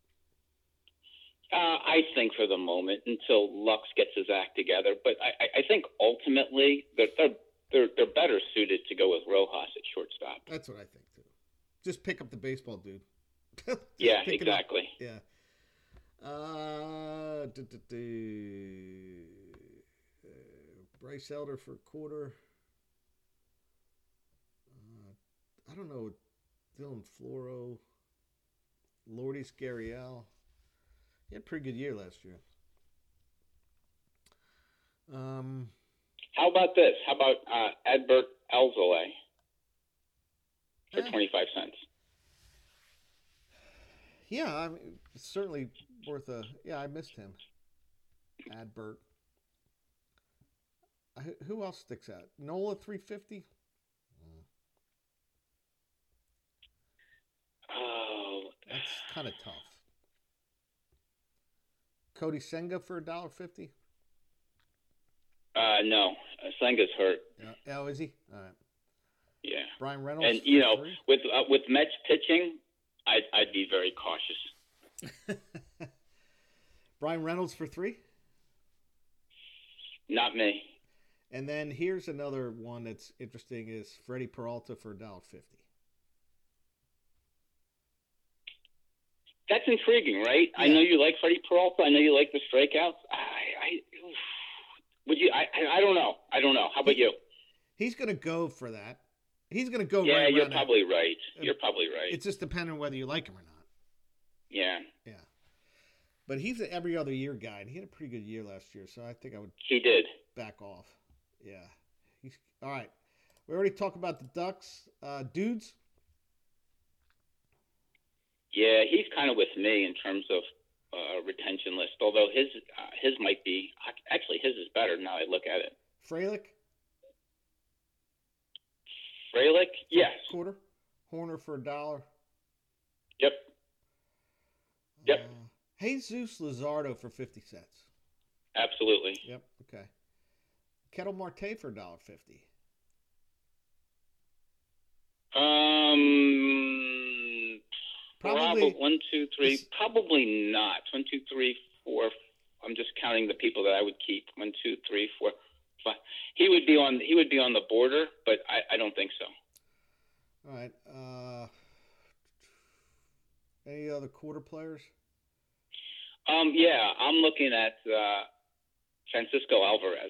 Uh, I think for the moment until Lux gets his act together, but I, I think ultimately they're, they're they're they're better suited to go with Rojas at shortstop. That's what I think too. Just pick up the baseball, dude. Yeah, Pick it up. exactly. Yeah. Uh, duh, duh, duh. Uh, Bryce Elder for a quarter. Uh, I don't know. Dylan Floro. Lourdes Gurriel. He had a pretty good year last year. Um, How about this? How about uh, Adbert Alzolay for eh, twenty-five cents? Yeah, I mean, it's certainly worth a. Yeah, I missed him. Adbert. I, who else sticks out? Nola three fifty. Oh, That's kind of tough. Cody Senga for a dollar fifty. uh, no, uh, Senga's hurt. Yeah. Oh, is he? All right. Yeah, Brian Reynolds. and you for know, three? with uh, with Mets pitching, I'd I'd be very cautious. Brian Reynolds for three. Not me. And then here's another one that's interesting: is Freddie Peralta for a dollar fifty. That's intriguing, right? Yeah. I know you like Freddie Peralta. I know you like the strikeouts. I, I oof. would you? I, I, I don't know. I don't know. How about you? He's going to go for that. He's going to go. Yeah, right you're around probably that. right. You're probably right. It's just depending on whether you like him or not. Yeah. Yeah. But he's an every other year guy, and he had a pretty good year last year, so I think I would He did. back off. Yeah. He's all right. We already talked about the Ducks. Uh, dudes. Yeah, he's kind of with me in terms of uh, retention list. Although his uh, his might be actually his is better now I look at it. Frelick. Frelick, yes. Quarter. Horner for a dollar. Yep. Yep. Uh, Jesus Luzardo for fifty cents. Absolutely. Yep. Okay. Kettle Marte for a dollar fifty. Um, Probably probably one, two, three. It's- Probably not. One, two, three, four. I'm just counting the people that I would keep. One, two, three, four, five. He would be on. He would be on the border, but I, I don't think so. All right. Uh, any other quarter players? Um, yeah, I'm looking at uh, Francisco Alvarez.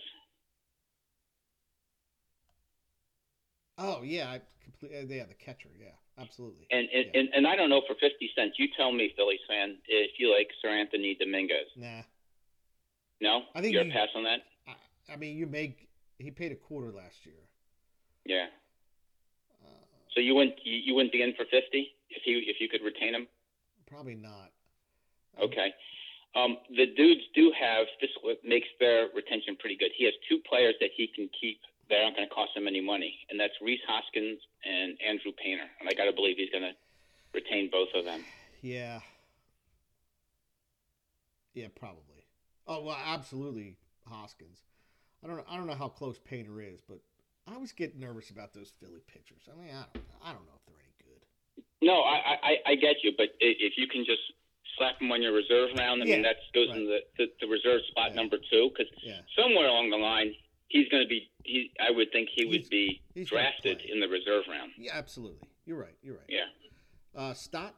Oh yeah, I completely. Yeah, the catcher. Yeah, absolutely. And and, yeah. and and I don't know, for fifty cents, you tell me, Phillies fan, if you like Sir Anthony Dominguez. Nah. No? I think You're you- a pass on that? I, I mean, you make. He paid a quarter last year. Yeah. Uh, So you wouldn't you, you wouldn't be in for fifty if you if you could retain him? probably not. Okay. Um, the dudes do have this. What makes their retention pretty good. He has two players that he can keep that aren't going to cost him any money, and that's Reese Hoskins and Andrew Painter. And I got to believe he's going to retain both of them. Yeah. Yeah, probably. Oh well, absolutely Hoskins. I don't know. I don't know how close Painter is, but I always get nervous about those Philly pitchers. I mean, I don't, I don't know if they're any good. No, I, I, I get you, but if you can just slap him on your reserve round, I yeah, mean, that goes right. in the, the, the reserve spot yeah. number two, because yeah. somewhere along the line, he's going to be, he, I would think he he's, would be drafted in the reserve round. Yeah, absolutely. You're right. You're right. Yeah. Uh, Stott?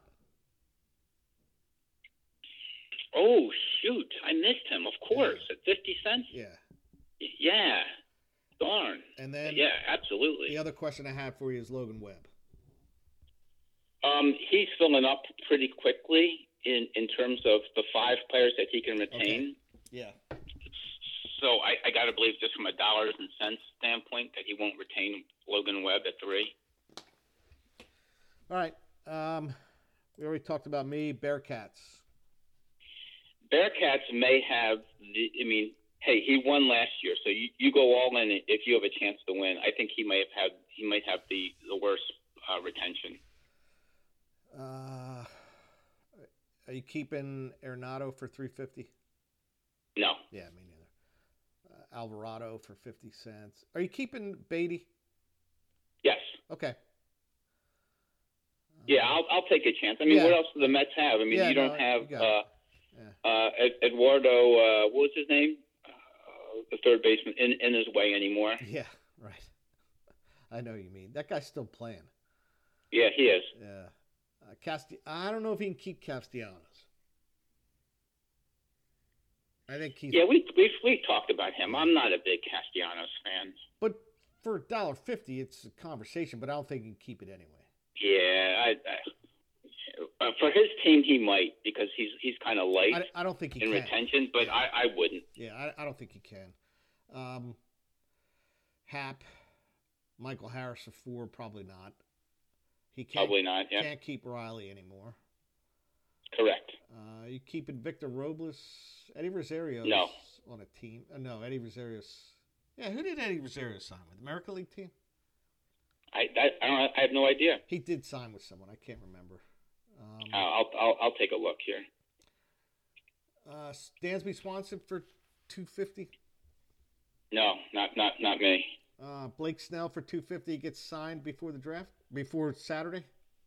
Oh, shoot. I missed him, of course, yeah. At fifty cents? Yeah. Yeah. Darn. And then, yeah, absolutely. The other question I have for you is Logan Webb. Um, he's filling up pretty quickly in, in terms of the five players that he can retain. Okay. Yeah. So I, I got to believe just from a dollars and cents standpoint that he won't retain Logan Webb at three. All right. Um, we already talked about me, Bearcats. Bearcats may have the, I mean, hey, he won last year, so you, you go all in if you have a chance to win. I think he may have had he might have the the worst uh, retention. Uh, are you keeping Arenado for three fifty? No. Yeah, me neither. Uh, Alvarado for fifty cents. Are you keeping Beatty? Yes. Okay. Yeah, I'll I'll take a chance. I mean, yeah. what else do the Mets have? I mean, yeah, you don't no, have you uh, yeah. uh, Eduardo. Uh, what was his name? Uh, the third baseman in in his way anymore. Yeah, right. I know what you mean. That guy's still playing. Yeah, he is. Yeah. Uh, Casti- I don't know if he can keep Castellanos. I think he's. Yeah, we we we talked about him. I'm not a big Castellanos fan. But for a dollar fifty, it's a conversation. But I don't think he can keep it anyway. Yeah, I, I, uh, for his team he might because he's he's kind of light. I, I don't think he in can. retention, but yeah. I, I wouldn't. Yeah, I, I don't think he can. Um, Hap, Michael Harris for four, probably not. He can't, probably not. Yeah, can't keep Riley anymore. Correct. Uh, you keeping Victor Robles, Eddie Rosario? No. On a team? Uh, no, Eddie Rosario's. Yeah, who did Eddie Rosario sign with? American League team? I, I, I don't. I have no idea. He did sign with someone. I can't remember. Um, uh, I'll, I'll I'll take a look here. Uh, Dansby Swanson for two fifty. No, not not not me. Uh, Blake Snell for two fifty gets signed before the draft, before Saturday.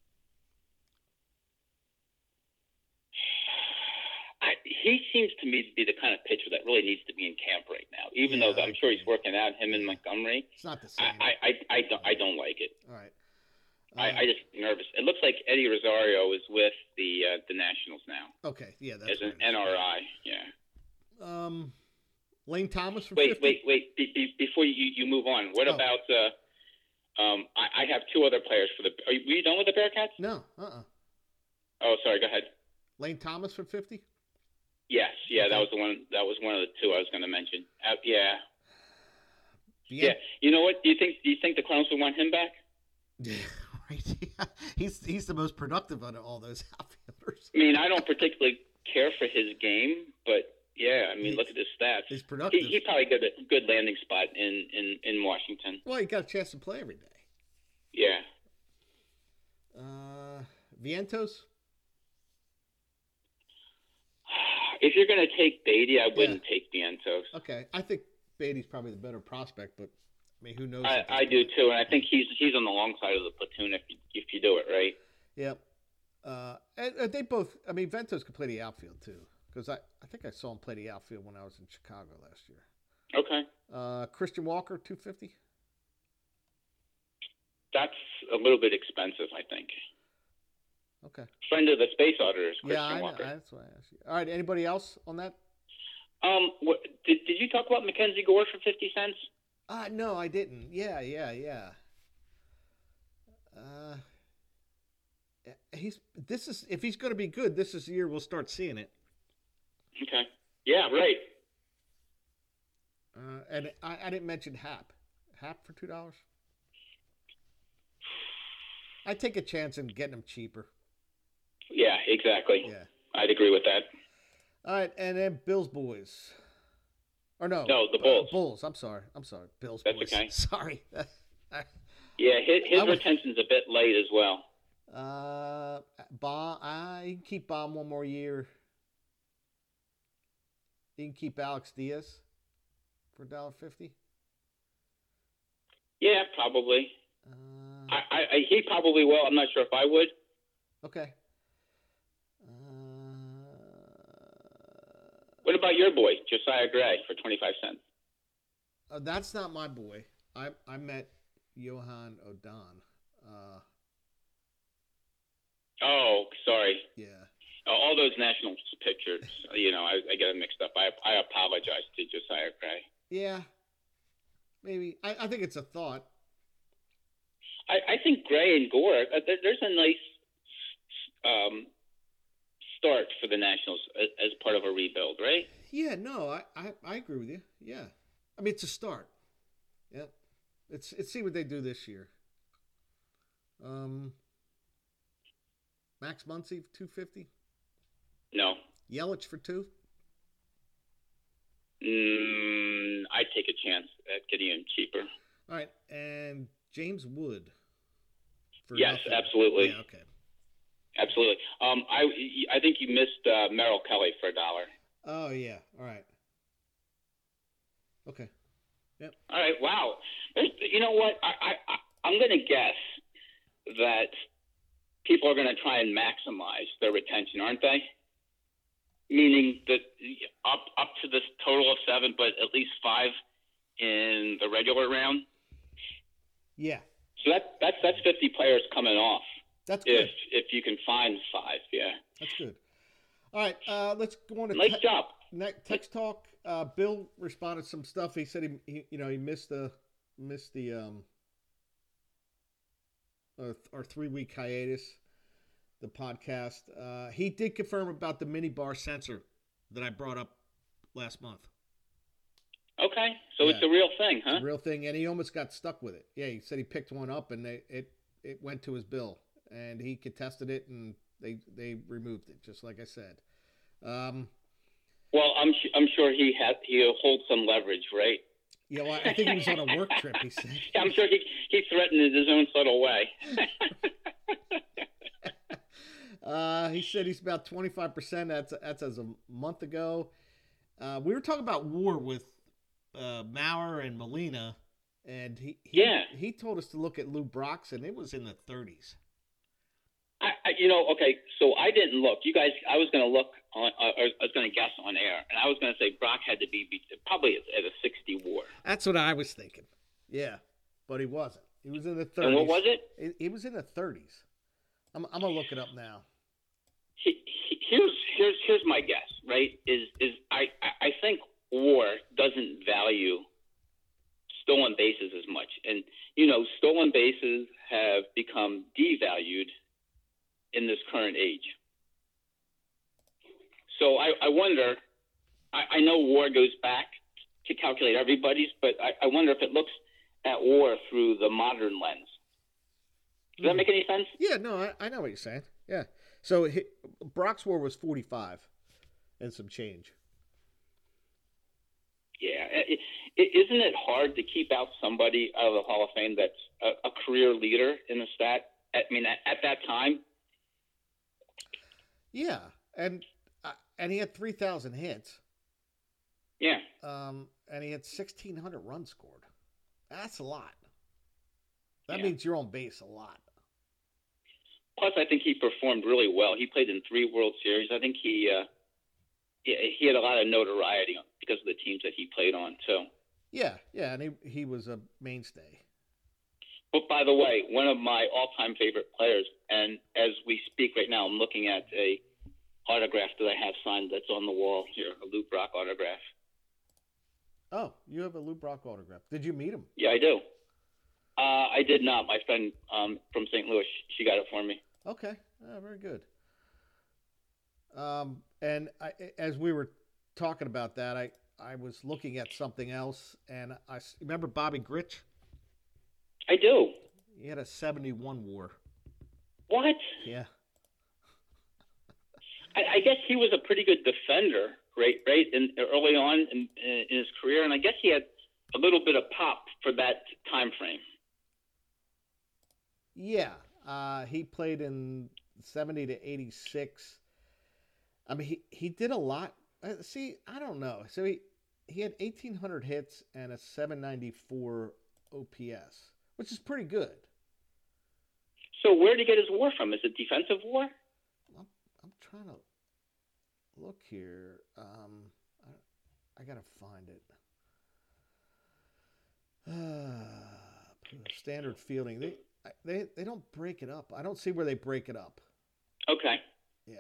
I, he seems to me to be the kind of pitcher that really needs to be in camp right now. Even yeah, though I'm sure he's working out, him and Montgomery. It's not the same. I I, I, don't I don't like it. All right. Uh, I, I just nervous. It looks like Eddie Rosario is with the uh, the Nationals now. Okay, yeah, that's as an N R I. Yeah. Um, Lane Thomas for wait, fifty? wait, wait. Be, be, before you, you move on, what oh. about? Uh, um, I, I have two other players for the. Are you, were you done with the Bearcats? No. Uh. Uh-uh. Oh, sorry. Go ahead. Lane Thomas for fifty? Yes. Yeah, okay. that was the one. That was one of the two I was going to mention. Uh, yeah. Yeah. Yeah. You know what? Do you think? Do you think the Clowns would want him back? Yeah. Right. he's he's the most productive out of all those outfielders. I mean, I don't particularly care for his game, but yeah, I mean, he's, look at his stats. He's productive. He, he probably got a good landing spot in, in, in Washington. Well, he got a chance to play every day. Yeah. Uh, Vientos? If you're going to take Beatty, I wouldn't yeah. take Vientos. Okay. I think Beatty's probably the better prospect, but I mean, who knows? I, I do too, and I think he's he's on the long side of the platoon if you, if you do it right. Yep. Uh, and, and they both. I mean, Ventos could play the outfield too, because I, I think I saw him play the outfield when I was in Chicago last year. Okay. Uh, Christian Walker, two fifty. That's a little bit expensive, I think. Okay. Friend of the Space Auditors, Christian yeah, I Walker. know. That's why I asked you. All right. Anybody else on that? Um, what, did did you talk about Mackenzie Gore for fifty cents? Uh, no, I didn't. Yeah, yeah, yeah. Uh, he's this is if he's going to be good, this is the year we'll start seeing it. Okay. Yeah, right. Uh, and I, I didn't mention Hap. Hap for two dollars. I'd take a chance in getting him cheaper. Yeah, exactly. Yeah, I'd agree with that. All right, and then Bills boys. Or no. No, the Bulls. Uh, Bulls. I'm sorry. I'm sorry. Bills That's boys. okay. Sorry. yeah, his, his would, retention's a bit late as well. Uh, Bomb. I you can keep Bomb one more year. You can keep Alex Diaz for a dollar fifty. Yeah, probably. Uh, I, I, I he probably will. I'm not sure if I would. okay. Uh, What about your boy Josiah Gray for twenty-five cents? uh, that's not my boy. I I met Johan Odon. Uh, Oh, sorry. yeah. All those Nationals pictures, you know, I, I get them mixed up. I I apologize to Josiah Gray. Yeah. Maybe. I, I think it's a thought. I, I think Gray and Gore, uh, there, there's a nice um, start for the Nationals as, as part of a rebuild, right? Yeah, no, I, I, I agree with you. Yeah. I mean, it's a start. Yeah. Let's, let's see what they do this year. Um, Max Muncy, two fifty. No. Yelich for two? Mm, I'd take a chance at getting him cheaper. All right. And James Wood. For Yes, nothing. absolutely. Yeah, okay. Absolutely. Um, I, I think you missed uh, Merrill Kelly for a dollar. Oh, yeah. All right. Okay. Yep. All right. Wow. There's, you know what? I, I, I'm going to guess that people are going to try and maximize their retention, aren't they? Meaning that up up to this total of seven, but at least five in the regular round. Yeah. So that that's that's fifty players coming off. That's if good. if you can find five, yeah. That's good. All right. Uh, let's go on to nice te- job. Ne- text talk. Uh, Bill responded to some stuff. He said he, he you know, he missed the missed the um our, our three week hiatus, the podcast. Uh, he did confirm about the mini bar sensor that I brought up last month. Okay, so Yeah. it's a real thing, huh? It's a real thing, and he almost got stuck with it. Yeah, he said he picked one up and they, it it went to his bill, and he contested it, and they they removed it, just like I said. Um, Well, I'm su- I'm sure he had he holds some leverage, right? yeah, well, I think he was on a work trip. He said. Yeah, I'm sure he he threatened in his own subtle way. uh, he said he's about twenty-five percent. That's that's as a month ago. Uh, we were talking about war with uh, Maurer and Molina, and he, he Yeah. he told us to look at Lou Brock's, and it was in the thirties. I, I, you know, okay, so I didn't look. You guys, I was going to look on, uh, I was going to guess on air, and I was going to say Brock had to be, be probably at a sixty war. That's what I was thinking. Yeah, but he wasn't. He was in the thirties. And what was it? It, it was in the thirties. I'm I'm gonna look it up now. He, he, here's here's here's my guess, right? Is is I, I I think war doesn't value stolen bases as much, and you know, stolen bases have become devalued in this current age. So I, I wonder, I, I know war goes back to calculate everybody's, but I, I wonder if it looks at war through the modern lens. Does that make any sense? Yeah, no, I, I know what you're saying. Yeah. So he, Brock's war was forty-five and some change. Yeah. It, it, isn't it hard to keep out somebody out of the Hall of Fame that's a, a career leader in the stat? I mean, at, at that time? Yeah, and uh, and he had three thousand hits. Yeah. Um, and he had sixteen hundred runs scored. That's a lot. That Yeah. means you're on base a lot. Plus, I think he performed really well. He played in three World Series. I think he uh, he, he had a lot of notoriety because of the teams that he played on, too. Yeah, yeah, and he he was a mainstay. But by the way, one of my all-time favorite players, and as we speak right now, I'm looking at a autograph that I have signed that's on the wall here, a Lou Brock autograph. Oh, you have a Lou Brock autograph. Did you meet him? Yeah, I do. Uh, I did not. My friend um, from Saint Louis, she got it for me. Okay, oh, very good. Um, and I, as we were talking about that, I, I was looking at something else, and I s- remember Bobby Grich. I do. He had a seventy-one WAR. What? Yeah. I, I guess he was a pretty good defender, right? Right, in, early on in, in his career, and I guess he had a little bit of pop for that time frame. Yeah, uh, he played in seventy to eighty-six. I mean, he, he did a lot. Uh, See, I don't know. So he, he had eighteen hundred hits and a seven ninety-four O P S, which is pretty good. So where did he get his WAR from? Is it defensive WAR? I'm, I'm trying to look here. Um, I, I gotta find it. Uh, standard fielding. They they they don't break it up. I don't see where they break it up. Okay. Yeah.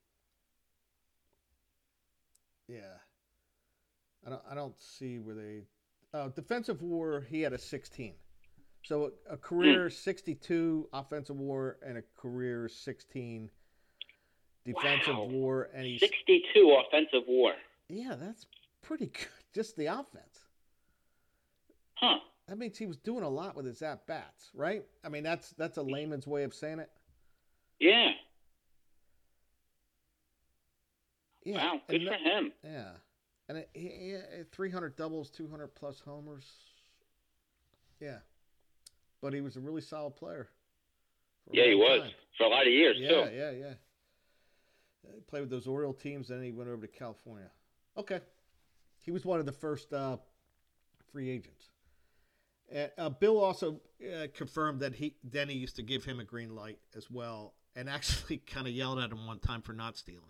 Yeah. I don't I don't see where they. Uh, defensive WAR. He had a sixteen. So a, a career sixty-two offensive WAR and a career sixteen defensive wow. WAR, and he's sixty-two offensive WAR. Yeah, that's pretty good. Just the offense. Huh. That means he was doing a lot with his at bats, right? I mean, that's that's a layman's way of saying it. Yeah. Yeah. Wow. Good and for that, him. Yeah. And it, he, he had three hundred doubles, two hundred plus homers. Yeah. But he was a really solid player. Yeah, he was. Time. For a lot of years, yeah, too. Yeah, yeah, yeah. He played with those Oriole teams, then he went over to California. Okay. He was one of the first uh, free agents. And, uh, Bill also uh, confirmed that he Denny used to give him a green light as well, and actually kind of yelled at him one time for not stealing.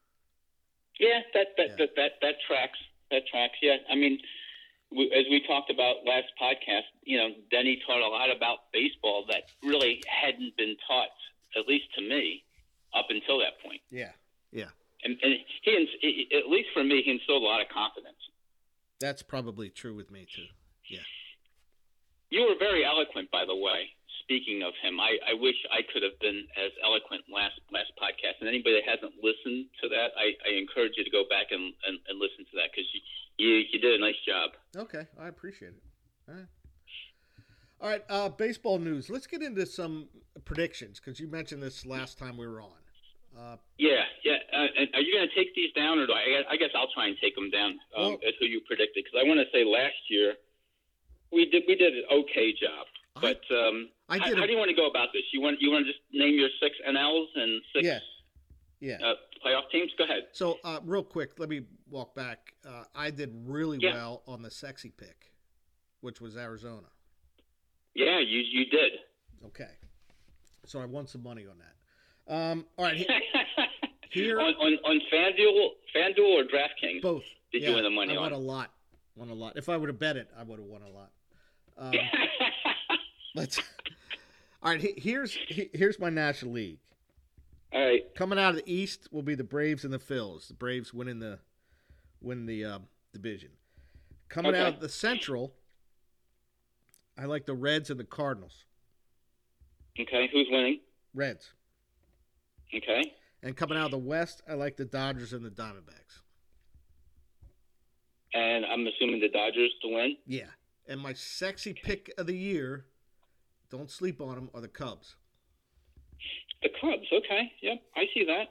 Yeah, that that, yeah. that that that tracks. That tracks. Yeah, I mean, we, as we talked about last podcast, you know, Denny taught a lot about baseball that really hadn't been taught, at least to me, up until that point. Yeah, yeah. And, and he, he, at least for me, he instilled a lot of confidence. That's probably true with me too. Yeah. You were very eloquent, by the way. Speaking of him, I, I wish I could have been as eloquent last last podcast. And anybody that hasn't listened to that, I, I encourage you to go back and, and, and listen to that because you, you you did a nice job. Okay, I appreciate it. All right. All right, uh, baseball news. Let's get into some predictions because you mentioned this last time we were on. Uh, yeah, yeah. Uh, and are you going to take these down, or do I? I guess I'll try and take them down um, well, as who you predicted because I want to say last year we did we did an okay job. But um, I, I how, did a, how do you want to go about this? You want you want to just name your six N Ls and six yeah, yeah. Uh, playoff teams? Go ahead. So uh, real quick, let me walk back. Uh, I did really yeah. well on the sexy pick, which was Arizona. Yeah, you you did. Okay, so I won some money on that. Um, all right, here on, on on FanDuel, FanDuel or DraftKings. Both. Did yeah, you win the money I on? won a lot. Won a lot. If I would have bet it, I would have won a lot. Um, let's. All right, here's here's my National League. All right. Coming out of the East will be the Braves and the Phils. The Braves winning the win the um, division. Coming okay. out of the Central, I like the Reds and the Cardinals. Okay, who's winning? Reds. Okay. And coming out of the West, I like the Dodgers and the Diamondbacks. And I'm assuming the Dodgers to win? Yeah. And my sexy pick of the year, don't sleep on them, are the Cubs. The Cubs, okay. Yep, I see that.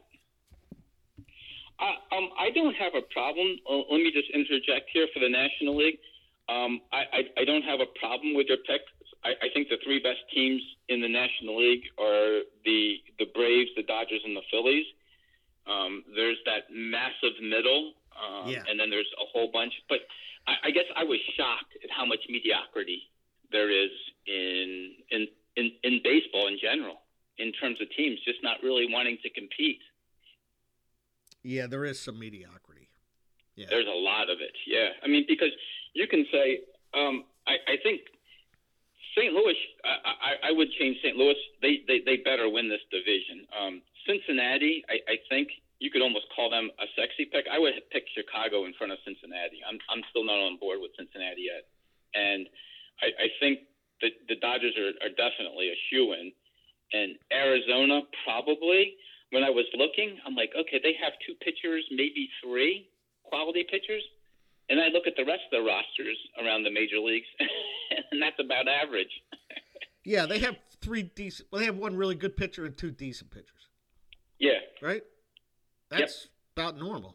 Uh, um, I don't have a problem. Uh, let me just interject here for the National League. Um, I, I, I don't have a problem with your pick. I, I think the three best teams in the National League are the the Braves, the Dodgers, and the Phillies. Um, there's that massive middle, um, yeah. and then there's a whole bunch. But I, I guess I was shocked at how much mediocrity there is in in, in in baseball in general, in terms of teams just not really wanting to compete. Yeah, there is some mediocrity. Yeah. There's a lot of it, yeah. I mean, because you can say, um, I, I think Saint Louis, I, I, I would change Saint Louis. They, they, they better win this division. Um, Cincinnati, I, I think you could almost call them a sexy pick. I would pick Chicago in front of Cincinnati. I'm, I'm still not on board with Cincinnati yet. And I, I think that the Dodgers are, are definitely a shoo-in. And Arizona, probably. When I was looking, I'm like, okay, they have two pitchers, maybe three quality pitchers. And I look at the rest of the rosters around the major leagues, and that's about average. Yeah, they have three decent – well, they have one really good pitcher and two decent pitchers. Yeah. Right? That's yep. about normal.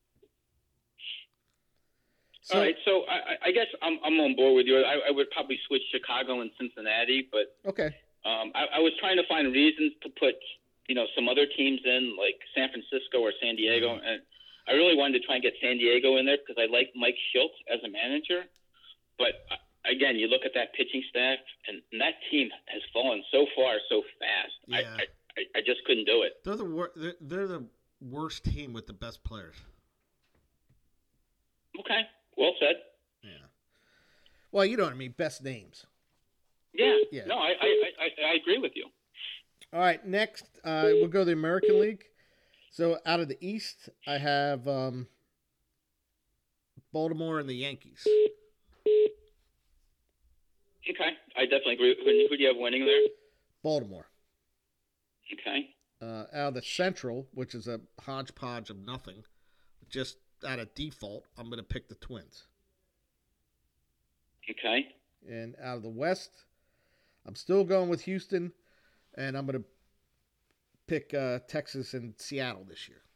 So, All right, so I, I guess I'm, I'm on board with you. I, I would probably switch Chicago and Cincinnati, but okay. um, I, I was trying to find reasons to put – you know, some other teams in, like San Francisco or San Diego. Mm-hmm. And I really wanted to try and get San Diego in there because I like Mike Schultz as a manager. But again, you look at that pitching staff, and, and that team has fallen so far so fast. Yeah. I, I, I just couldn't do it. They're the wor- they're, they're the worst team with the best players. Okay, well said. Yeah. Well, you know what I mean. Best names. Yeah. Yeah. No, I I, I, I agree with you. All right. Next, uh, we'll go to the American League. So out of the East, I have um, Baltimore and the Yankees. Okay, I definitely agree. Who, who do you have winning there? Baltimore. Okay. Uh, out of the Central, which is a hodgepodge of nothing, just out of default, I'm going to pick the Twins. Okay. And out of the West, I'm still going with Houston, and I'm going to pick uh, Texas and Seattle this year.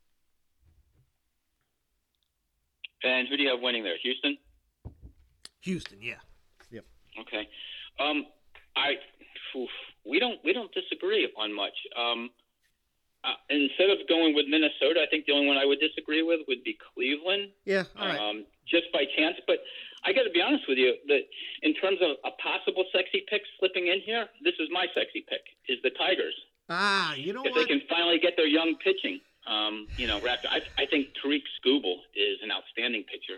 And who do you have winning there? Houston? Houston, yeah. Yep. Okay. Um, I oof, we don't we don't disagree on much. Um, uh, instead of going with Minnesota, I think the only one I would disagree with would be Cleveland. Yeah. All right. Um, just by chance, but I got to be honest with you that in terms of a possible sexy pick slipping in here, this is my sexy pick: is the Tigers. Ah, you know if what? they can finally get their young pitching, um, you know, wrapped. I, I think Tariq Skubal is an outstanding pitcher.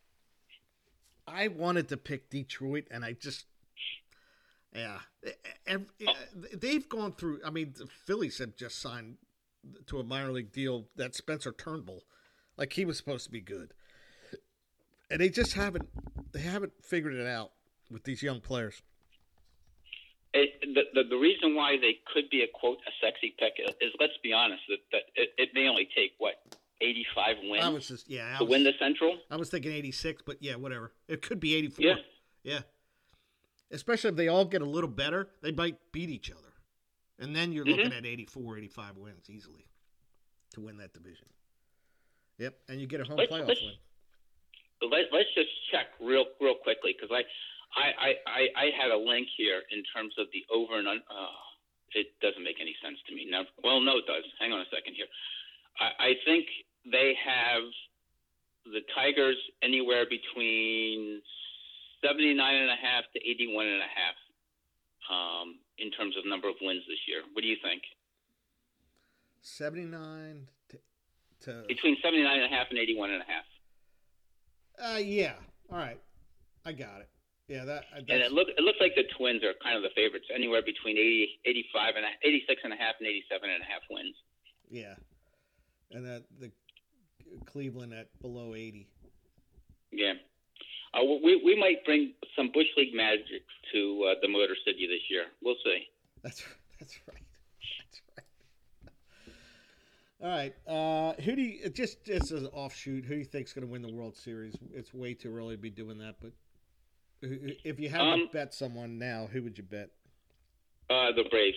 I wanted to pick Detroit, and I just, yeah, Every, Oh. they've gone through. I mean, the Phillies have just signed to a minor league deal that Spencer Turnbull, like he was supposed to be good, and they just haven't. They haven't figured it out with these young players. It, the, the the reason why they could be a quote a sexy pick is, is let's be honest that, that it, it may only take what eighty-five wins I was just yeah I to was, win the Central. I was thinking eighty-six, but yeah, whatever. It could be eighty-four. Yeah, yeah. Especially if they all get a little better, they might beat each other, and then you're Mm-hmm. looking at eighty-four, eighty-five wins easily to win that division. Yep, and you get a home let's, playoff let's, win. Let, let's just check real real quickly because I, I, I, I had a link here in terms of the over and under. Oh, it doesn't make any sense to me. Now, well, no, it does. Hang on a second here. I, I think they have the Tigers anywhere between seventy-nine and a half to eighty-one and a half um, in terms of number of wins this year. What do you think? seventy-nine to, to Between seventy-nine and a half and eighty-one and a half. uh, yeah. All right, I got it. Yeah, that. That's, And it look it looks like the Twins are kind of the favorites, anywhere between eighty, eighty-five and a, eighty-six and a half and eighty-seven and a half wins. yeah, and that the Cleveland at below eighty. Yeah. Uh, we we might bring some Bush League magic to uh, the Motor City this year. We'll see. That's that's right. That's right. All right. Uh, who do you just just as an offshoot? Who do you think's going to win the World Series? It's way too early to be doing that, but who- if you had Um, to bet someone now, who would you bet? Uh, the Braves.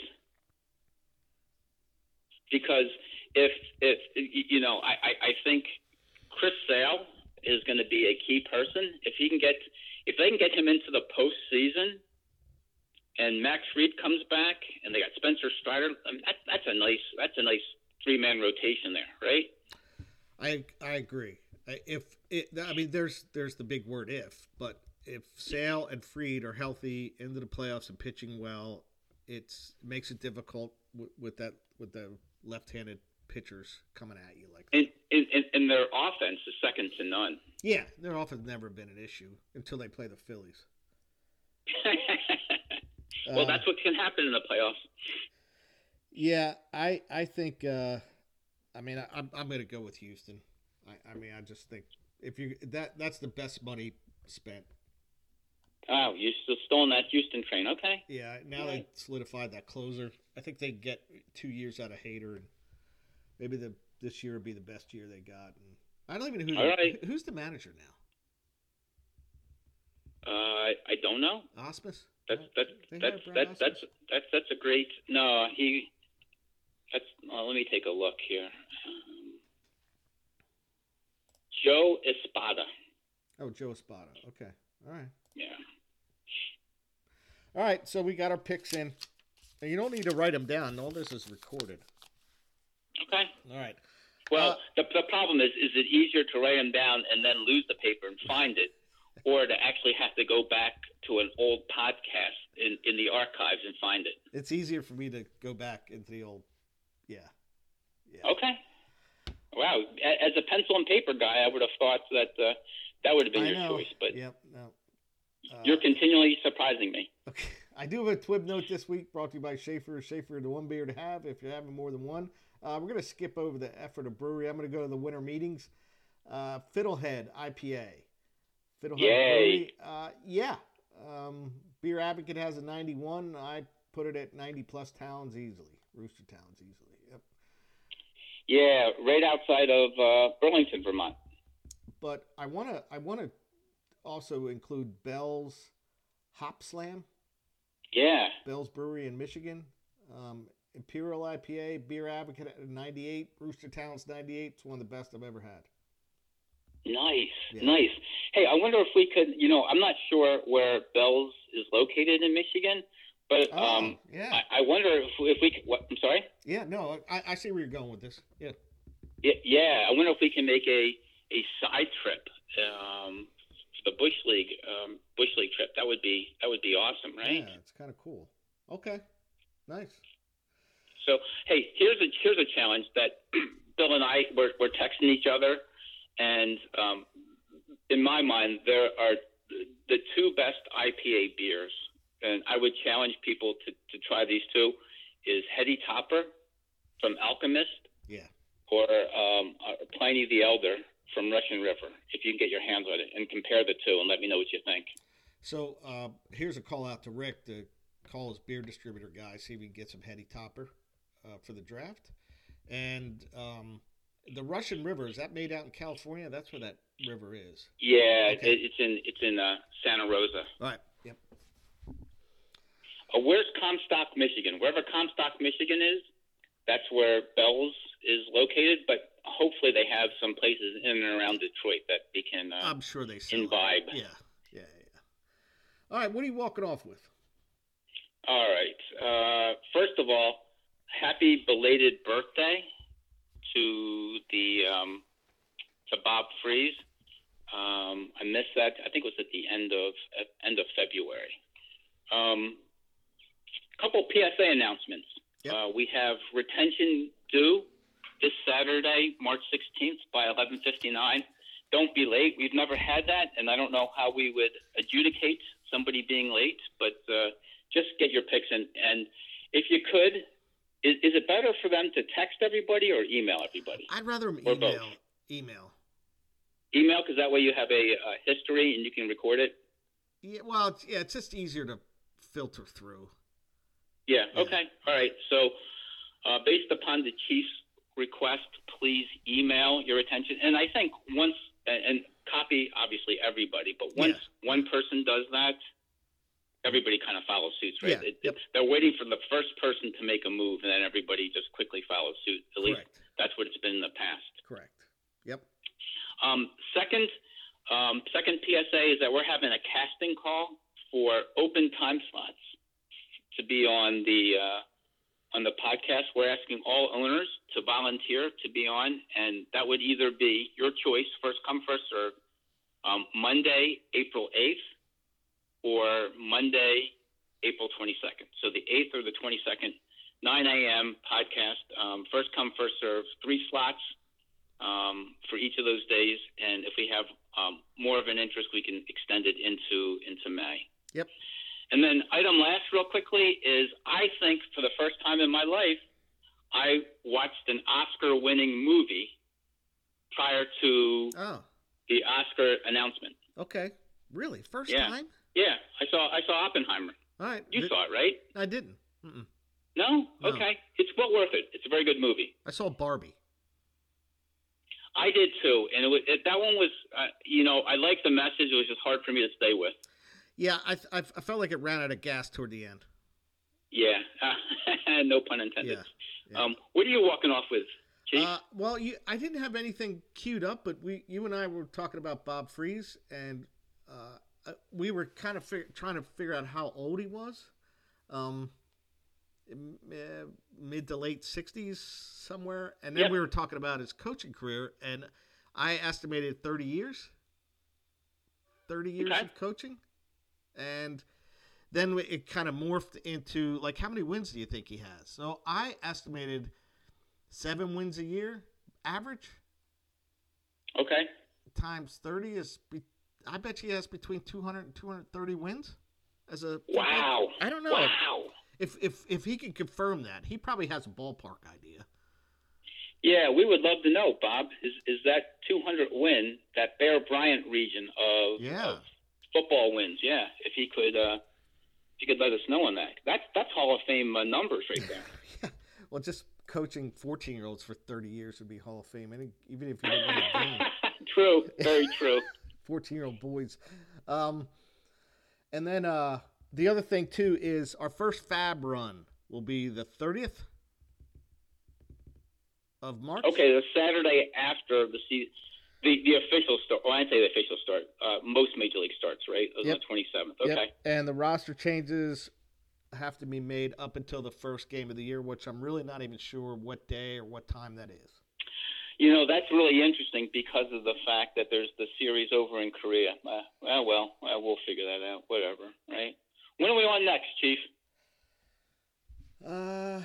Because if if you know, I, I, I think Chris Sale is going to be a key person. If he can get, if they can get him into the postseason, and Max Fried comes back, and they got Spencer Strider, I mean, that, that's a nice that's a nice three man rotation there, right? I I agree. I- If it, I mean, there's there's the big word if, but if Sale and Fried are healthy into the playoffs and pitching well, it's it makes it difficult with, with that with the left-handed pitchers coming at you like that. And, and and their offense is second to none. Yeah, their offense never been an issue until they play the Phillies. Well, Uh, that's what can happen in the playoffs. Yeah, I I think. Uh, I mean, I, I'm I'm going to go with Houston. I, I mean, I just think if you that that's the best money spent. Oh, you're still still on that Houston train. Okay. Yeah, now they solidified that closer. I think they get two years out of Hader, and maybe the this year will be the best year they got. And I don't even know who All the, right. who's the manager now. Uh, I, I don't know. Osmus. That's Uh, that's they that's hired Brad that's Osmus? that's that's that's a great. No, he. That's. Well, let me take a look here. Um, Joe Espada. Oh, Joe Espada. Okay, all right, Yeah. all right. So we got our picks in. And you don't need to write them down. All this is recorded. Okay. All right. Well, Uh, the the problem is, is it easier to write them down and then lose the paper and find it, or to actually have to go back to an old podcast in, in the archives and find it. It's easier for me to go back into the old, yeah. yeah. Okay. Wow. As a pencil and paper guy, I would have thought that uh, that would have been I your know. choice. But yep, no. Uh, you're continually surprising me. Okay. I do have a Twib note this week brought to you by Schaefer. Schaefer, the one beer to have if you're having more than one. Uh, we're going to skip over the effort of brewery. I'm going to go to the winter meetings. Uh, Fiddlehead I P A. Fiddlehead Yay. Brewery. Uh, yeah. Um, Beer Advocate has a ninety-one. I put it at ninety plus towns easily. Rooster Towns easily. Yep. Yeah, right outside of uh, Burlington, Vermont. But I want to I want to also include Bell's Hop Slam. Yeah. Bell's Brewery in Michigan. Um, Imperial I P A, Beer Advocate at ninety-eight, Rooster Towns ninety-eight. It's one of the best I've ever had. Nice, yeah. nice. Hey, I wonder if we could, you know, I'm not sure where Bell's is located in Michigan, but oh, um, yeah. I, I wonder if, if we could, what, I'm sorry? Yeah, no, I, I see where you're going with this. Yeah. Yeah, yeah, I wonder if we can make a, a side trip um, for the Bush League, um, Bush League trip. That would be, that would be awesome, right? Yeah, it's kind of cool. Okay, nice. So, hey, here's a here's a challenge that Bill and I were, were texting each other, and um, in my mind, there are the two best I P A beers, and I would challenge people to, to try these two, is Heady Topper from Alchemist, yeah, or um, uh, Pliny the Elder from Russian River, if you can get your hands on it, and compare the two and let me know what you think. So uh, here's a call out to Rick to call his beer distributor guy, see if we can get some Heady Topper uh, for the draft. And um, the Russian River, is that made out in California? That's where that river is. Yeah, okay. it, it's in it's in uh, Santa Rosa. All right. Yep. Uh, where's Comstock, Michigan? Wherever Comstock, Michigan is, that's where Bell's is located. But hopefully, they have some places in and around Detroit that we can. Uh, I'm sure they sell imbibe. It. Yeah, yeah, yeah. All right. What are you walking off with? All right. Uh, first of all, happy belated birthday to the um, to Bob Freeze. Um, I missed that. I think it was at the end of at end of February. Um, couple P S A announcements. Yep. Uh, we have retention due this Saturday, March sixteenth by eleven fifty-nine. Don't be late. We've never had that, and I don't know how we would adjudicate somebody being late, but uh, just get your picks in. And if you could, is, is it better for them to text everybody or email everybody? I'd rather or email. both? Email. Email, because that way you have a, a history and you can record it. Yeah, well, it's, yeah, it's just easier to filter through. Yeah, Yeah. okay. All right. So uh, based upon the chief's request, please email your attention. And I think once, and, and copy, obviously, everybody, but once Yeah. one person does that, everybody kind of follows suit, right? Yeah, It, yep. it, they're waiting for the first person to make a move, and then everybody just quickly follows suit. At least Correct. that's what it's been in the past. Correct. Yep. Um, second, um, second P S A is that we're having a casting call for open time slots to be on the uh, on the podcast. We're asking all owners to volunteer to be on, and that would either be your choice, first come, first serve, um, Monday, April eighth, or Monday, April twenty-second. So the eighth or the twenty-second, nine a.m. podcast, um, first come, first serve, three slots um, for each of those days. And if we have um, more of an interest, we can extend it into into May. Yep. And then item last real quickly is I think for the first time in my life, I watched an Oscar-winning movie prior to Oh, the Oscar announcement. okay. Really? First Yeah. time? Yeah, I saw I saw Oppenheimer. All right. You Th- saw it, right? I didn't. Mm-mm. No? No. Okay. It's well worth it. It's a very good movie. I saw Barbie. I did too, and it was, it, that one was, uh, you know, I liked the message. It was just hard for me to stay with. Yeah, I, I, I felt like it ran out of gas toward the end. Yeah, no pun intended. Yeah. yeah. Um, what are you walking off with, Chief? Uh, well, you, I didn't have anything queued up, but we, you and I were talking about Bob Freeze, and uh, we were kind of fig- trying to figure out how old he was. Um, m- uh, mid to late sixties somewhere, and then Yep. we were talking about his coaching career, and I estimated thirty years. thirty years Okay. of coaching. And then it kind of morphed into, like, how many wins do you think he has? So I estimated seven wins a year average. Okay. Times thirty is, be, I bet he has between two hundred and two hundred thirty wins as a. Wow. I don't know. Wow. If, if, if he can confirm that, he probably has a ballpark idea. Yeah, we would love to know, Bob. Is is that two hundred win, that Bear Bryant region of, Yeah. of football wins? Yeah, if he could, uh, if he could let us know on that. That's that's Hall of Fame uh, numbers right there. Yeah. Well, just coaching fourteen-year-olds for thirty years would be Hall of Fame, any, even if you didn't win a game. True, very true. fourteen-year-old boys. Um, and then uh, the other thing, too, is our first Fab run will be the thirtieth of March. Okay, the Saturday after the season, the, the official start. Well, I'd say the official start. Uh, most major league starts, right? On Yep. the twenty-seventh. Yep. Okay. And the roster changes have to be made up until the first game of the year, which I'm really not even sure what day or what time that is. You know, that's really interesting because of the fact that there's the series over in Korea. Uh, well, well, well, we'll figure that out. Whatever, right? When are we on next, Chief? Uh,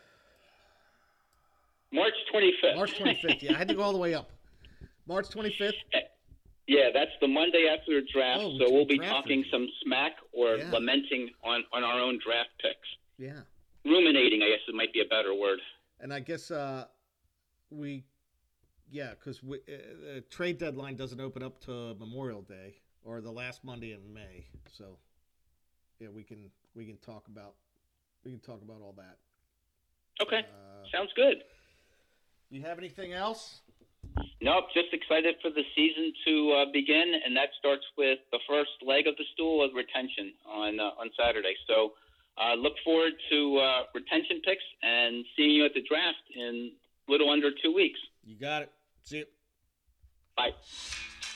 March twenty-fifth. March twenty-fifth. Yeah, I had to go all the way up. March twenty-fifth. Yeah, that's the Monday after the draft, Oh, so we'll be draft talking review. some smack or Yeah. lamenting on, on our own draft picks. Yeah. Ruminating, I guess it might be a better word. And I guess uh, we, yeah, because uh, the trade deadline doesn't open up to Memorial Day or the last Monday in May. So, yeah, we can we can talk about we can talk about all that. Okay, Uh, sounds good. you have anything else? Nope, just excited for the season to uh, begin, and that starts with the first leg of the stool of retention on uh, on Saturday. So uh, look forward to uh, retention picks and seeing you at the draft in little under two weeks. You got it. See you. Bye.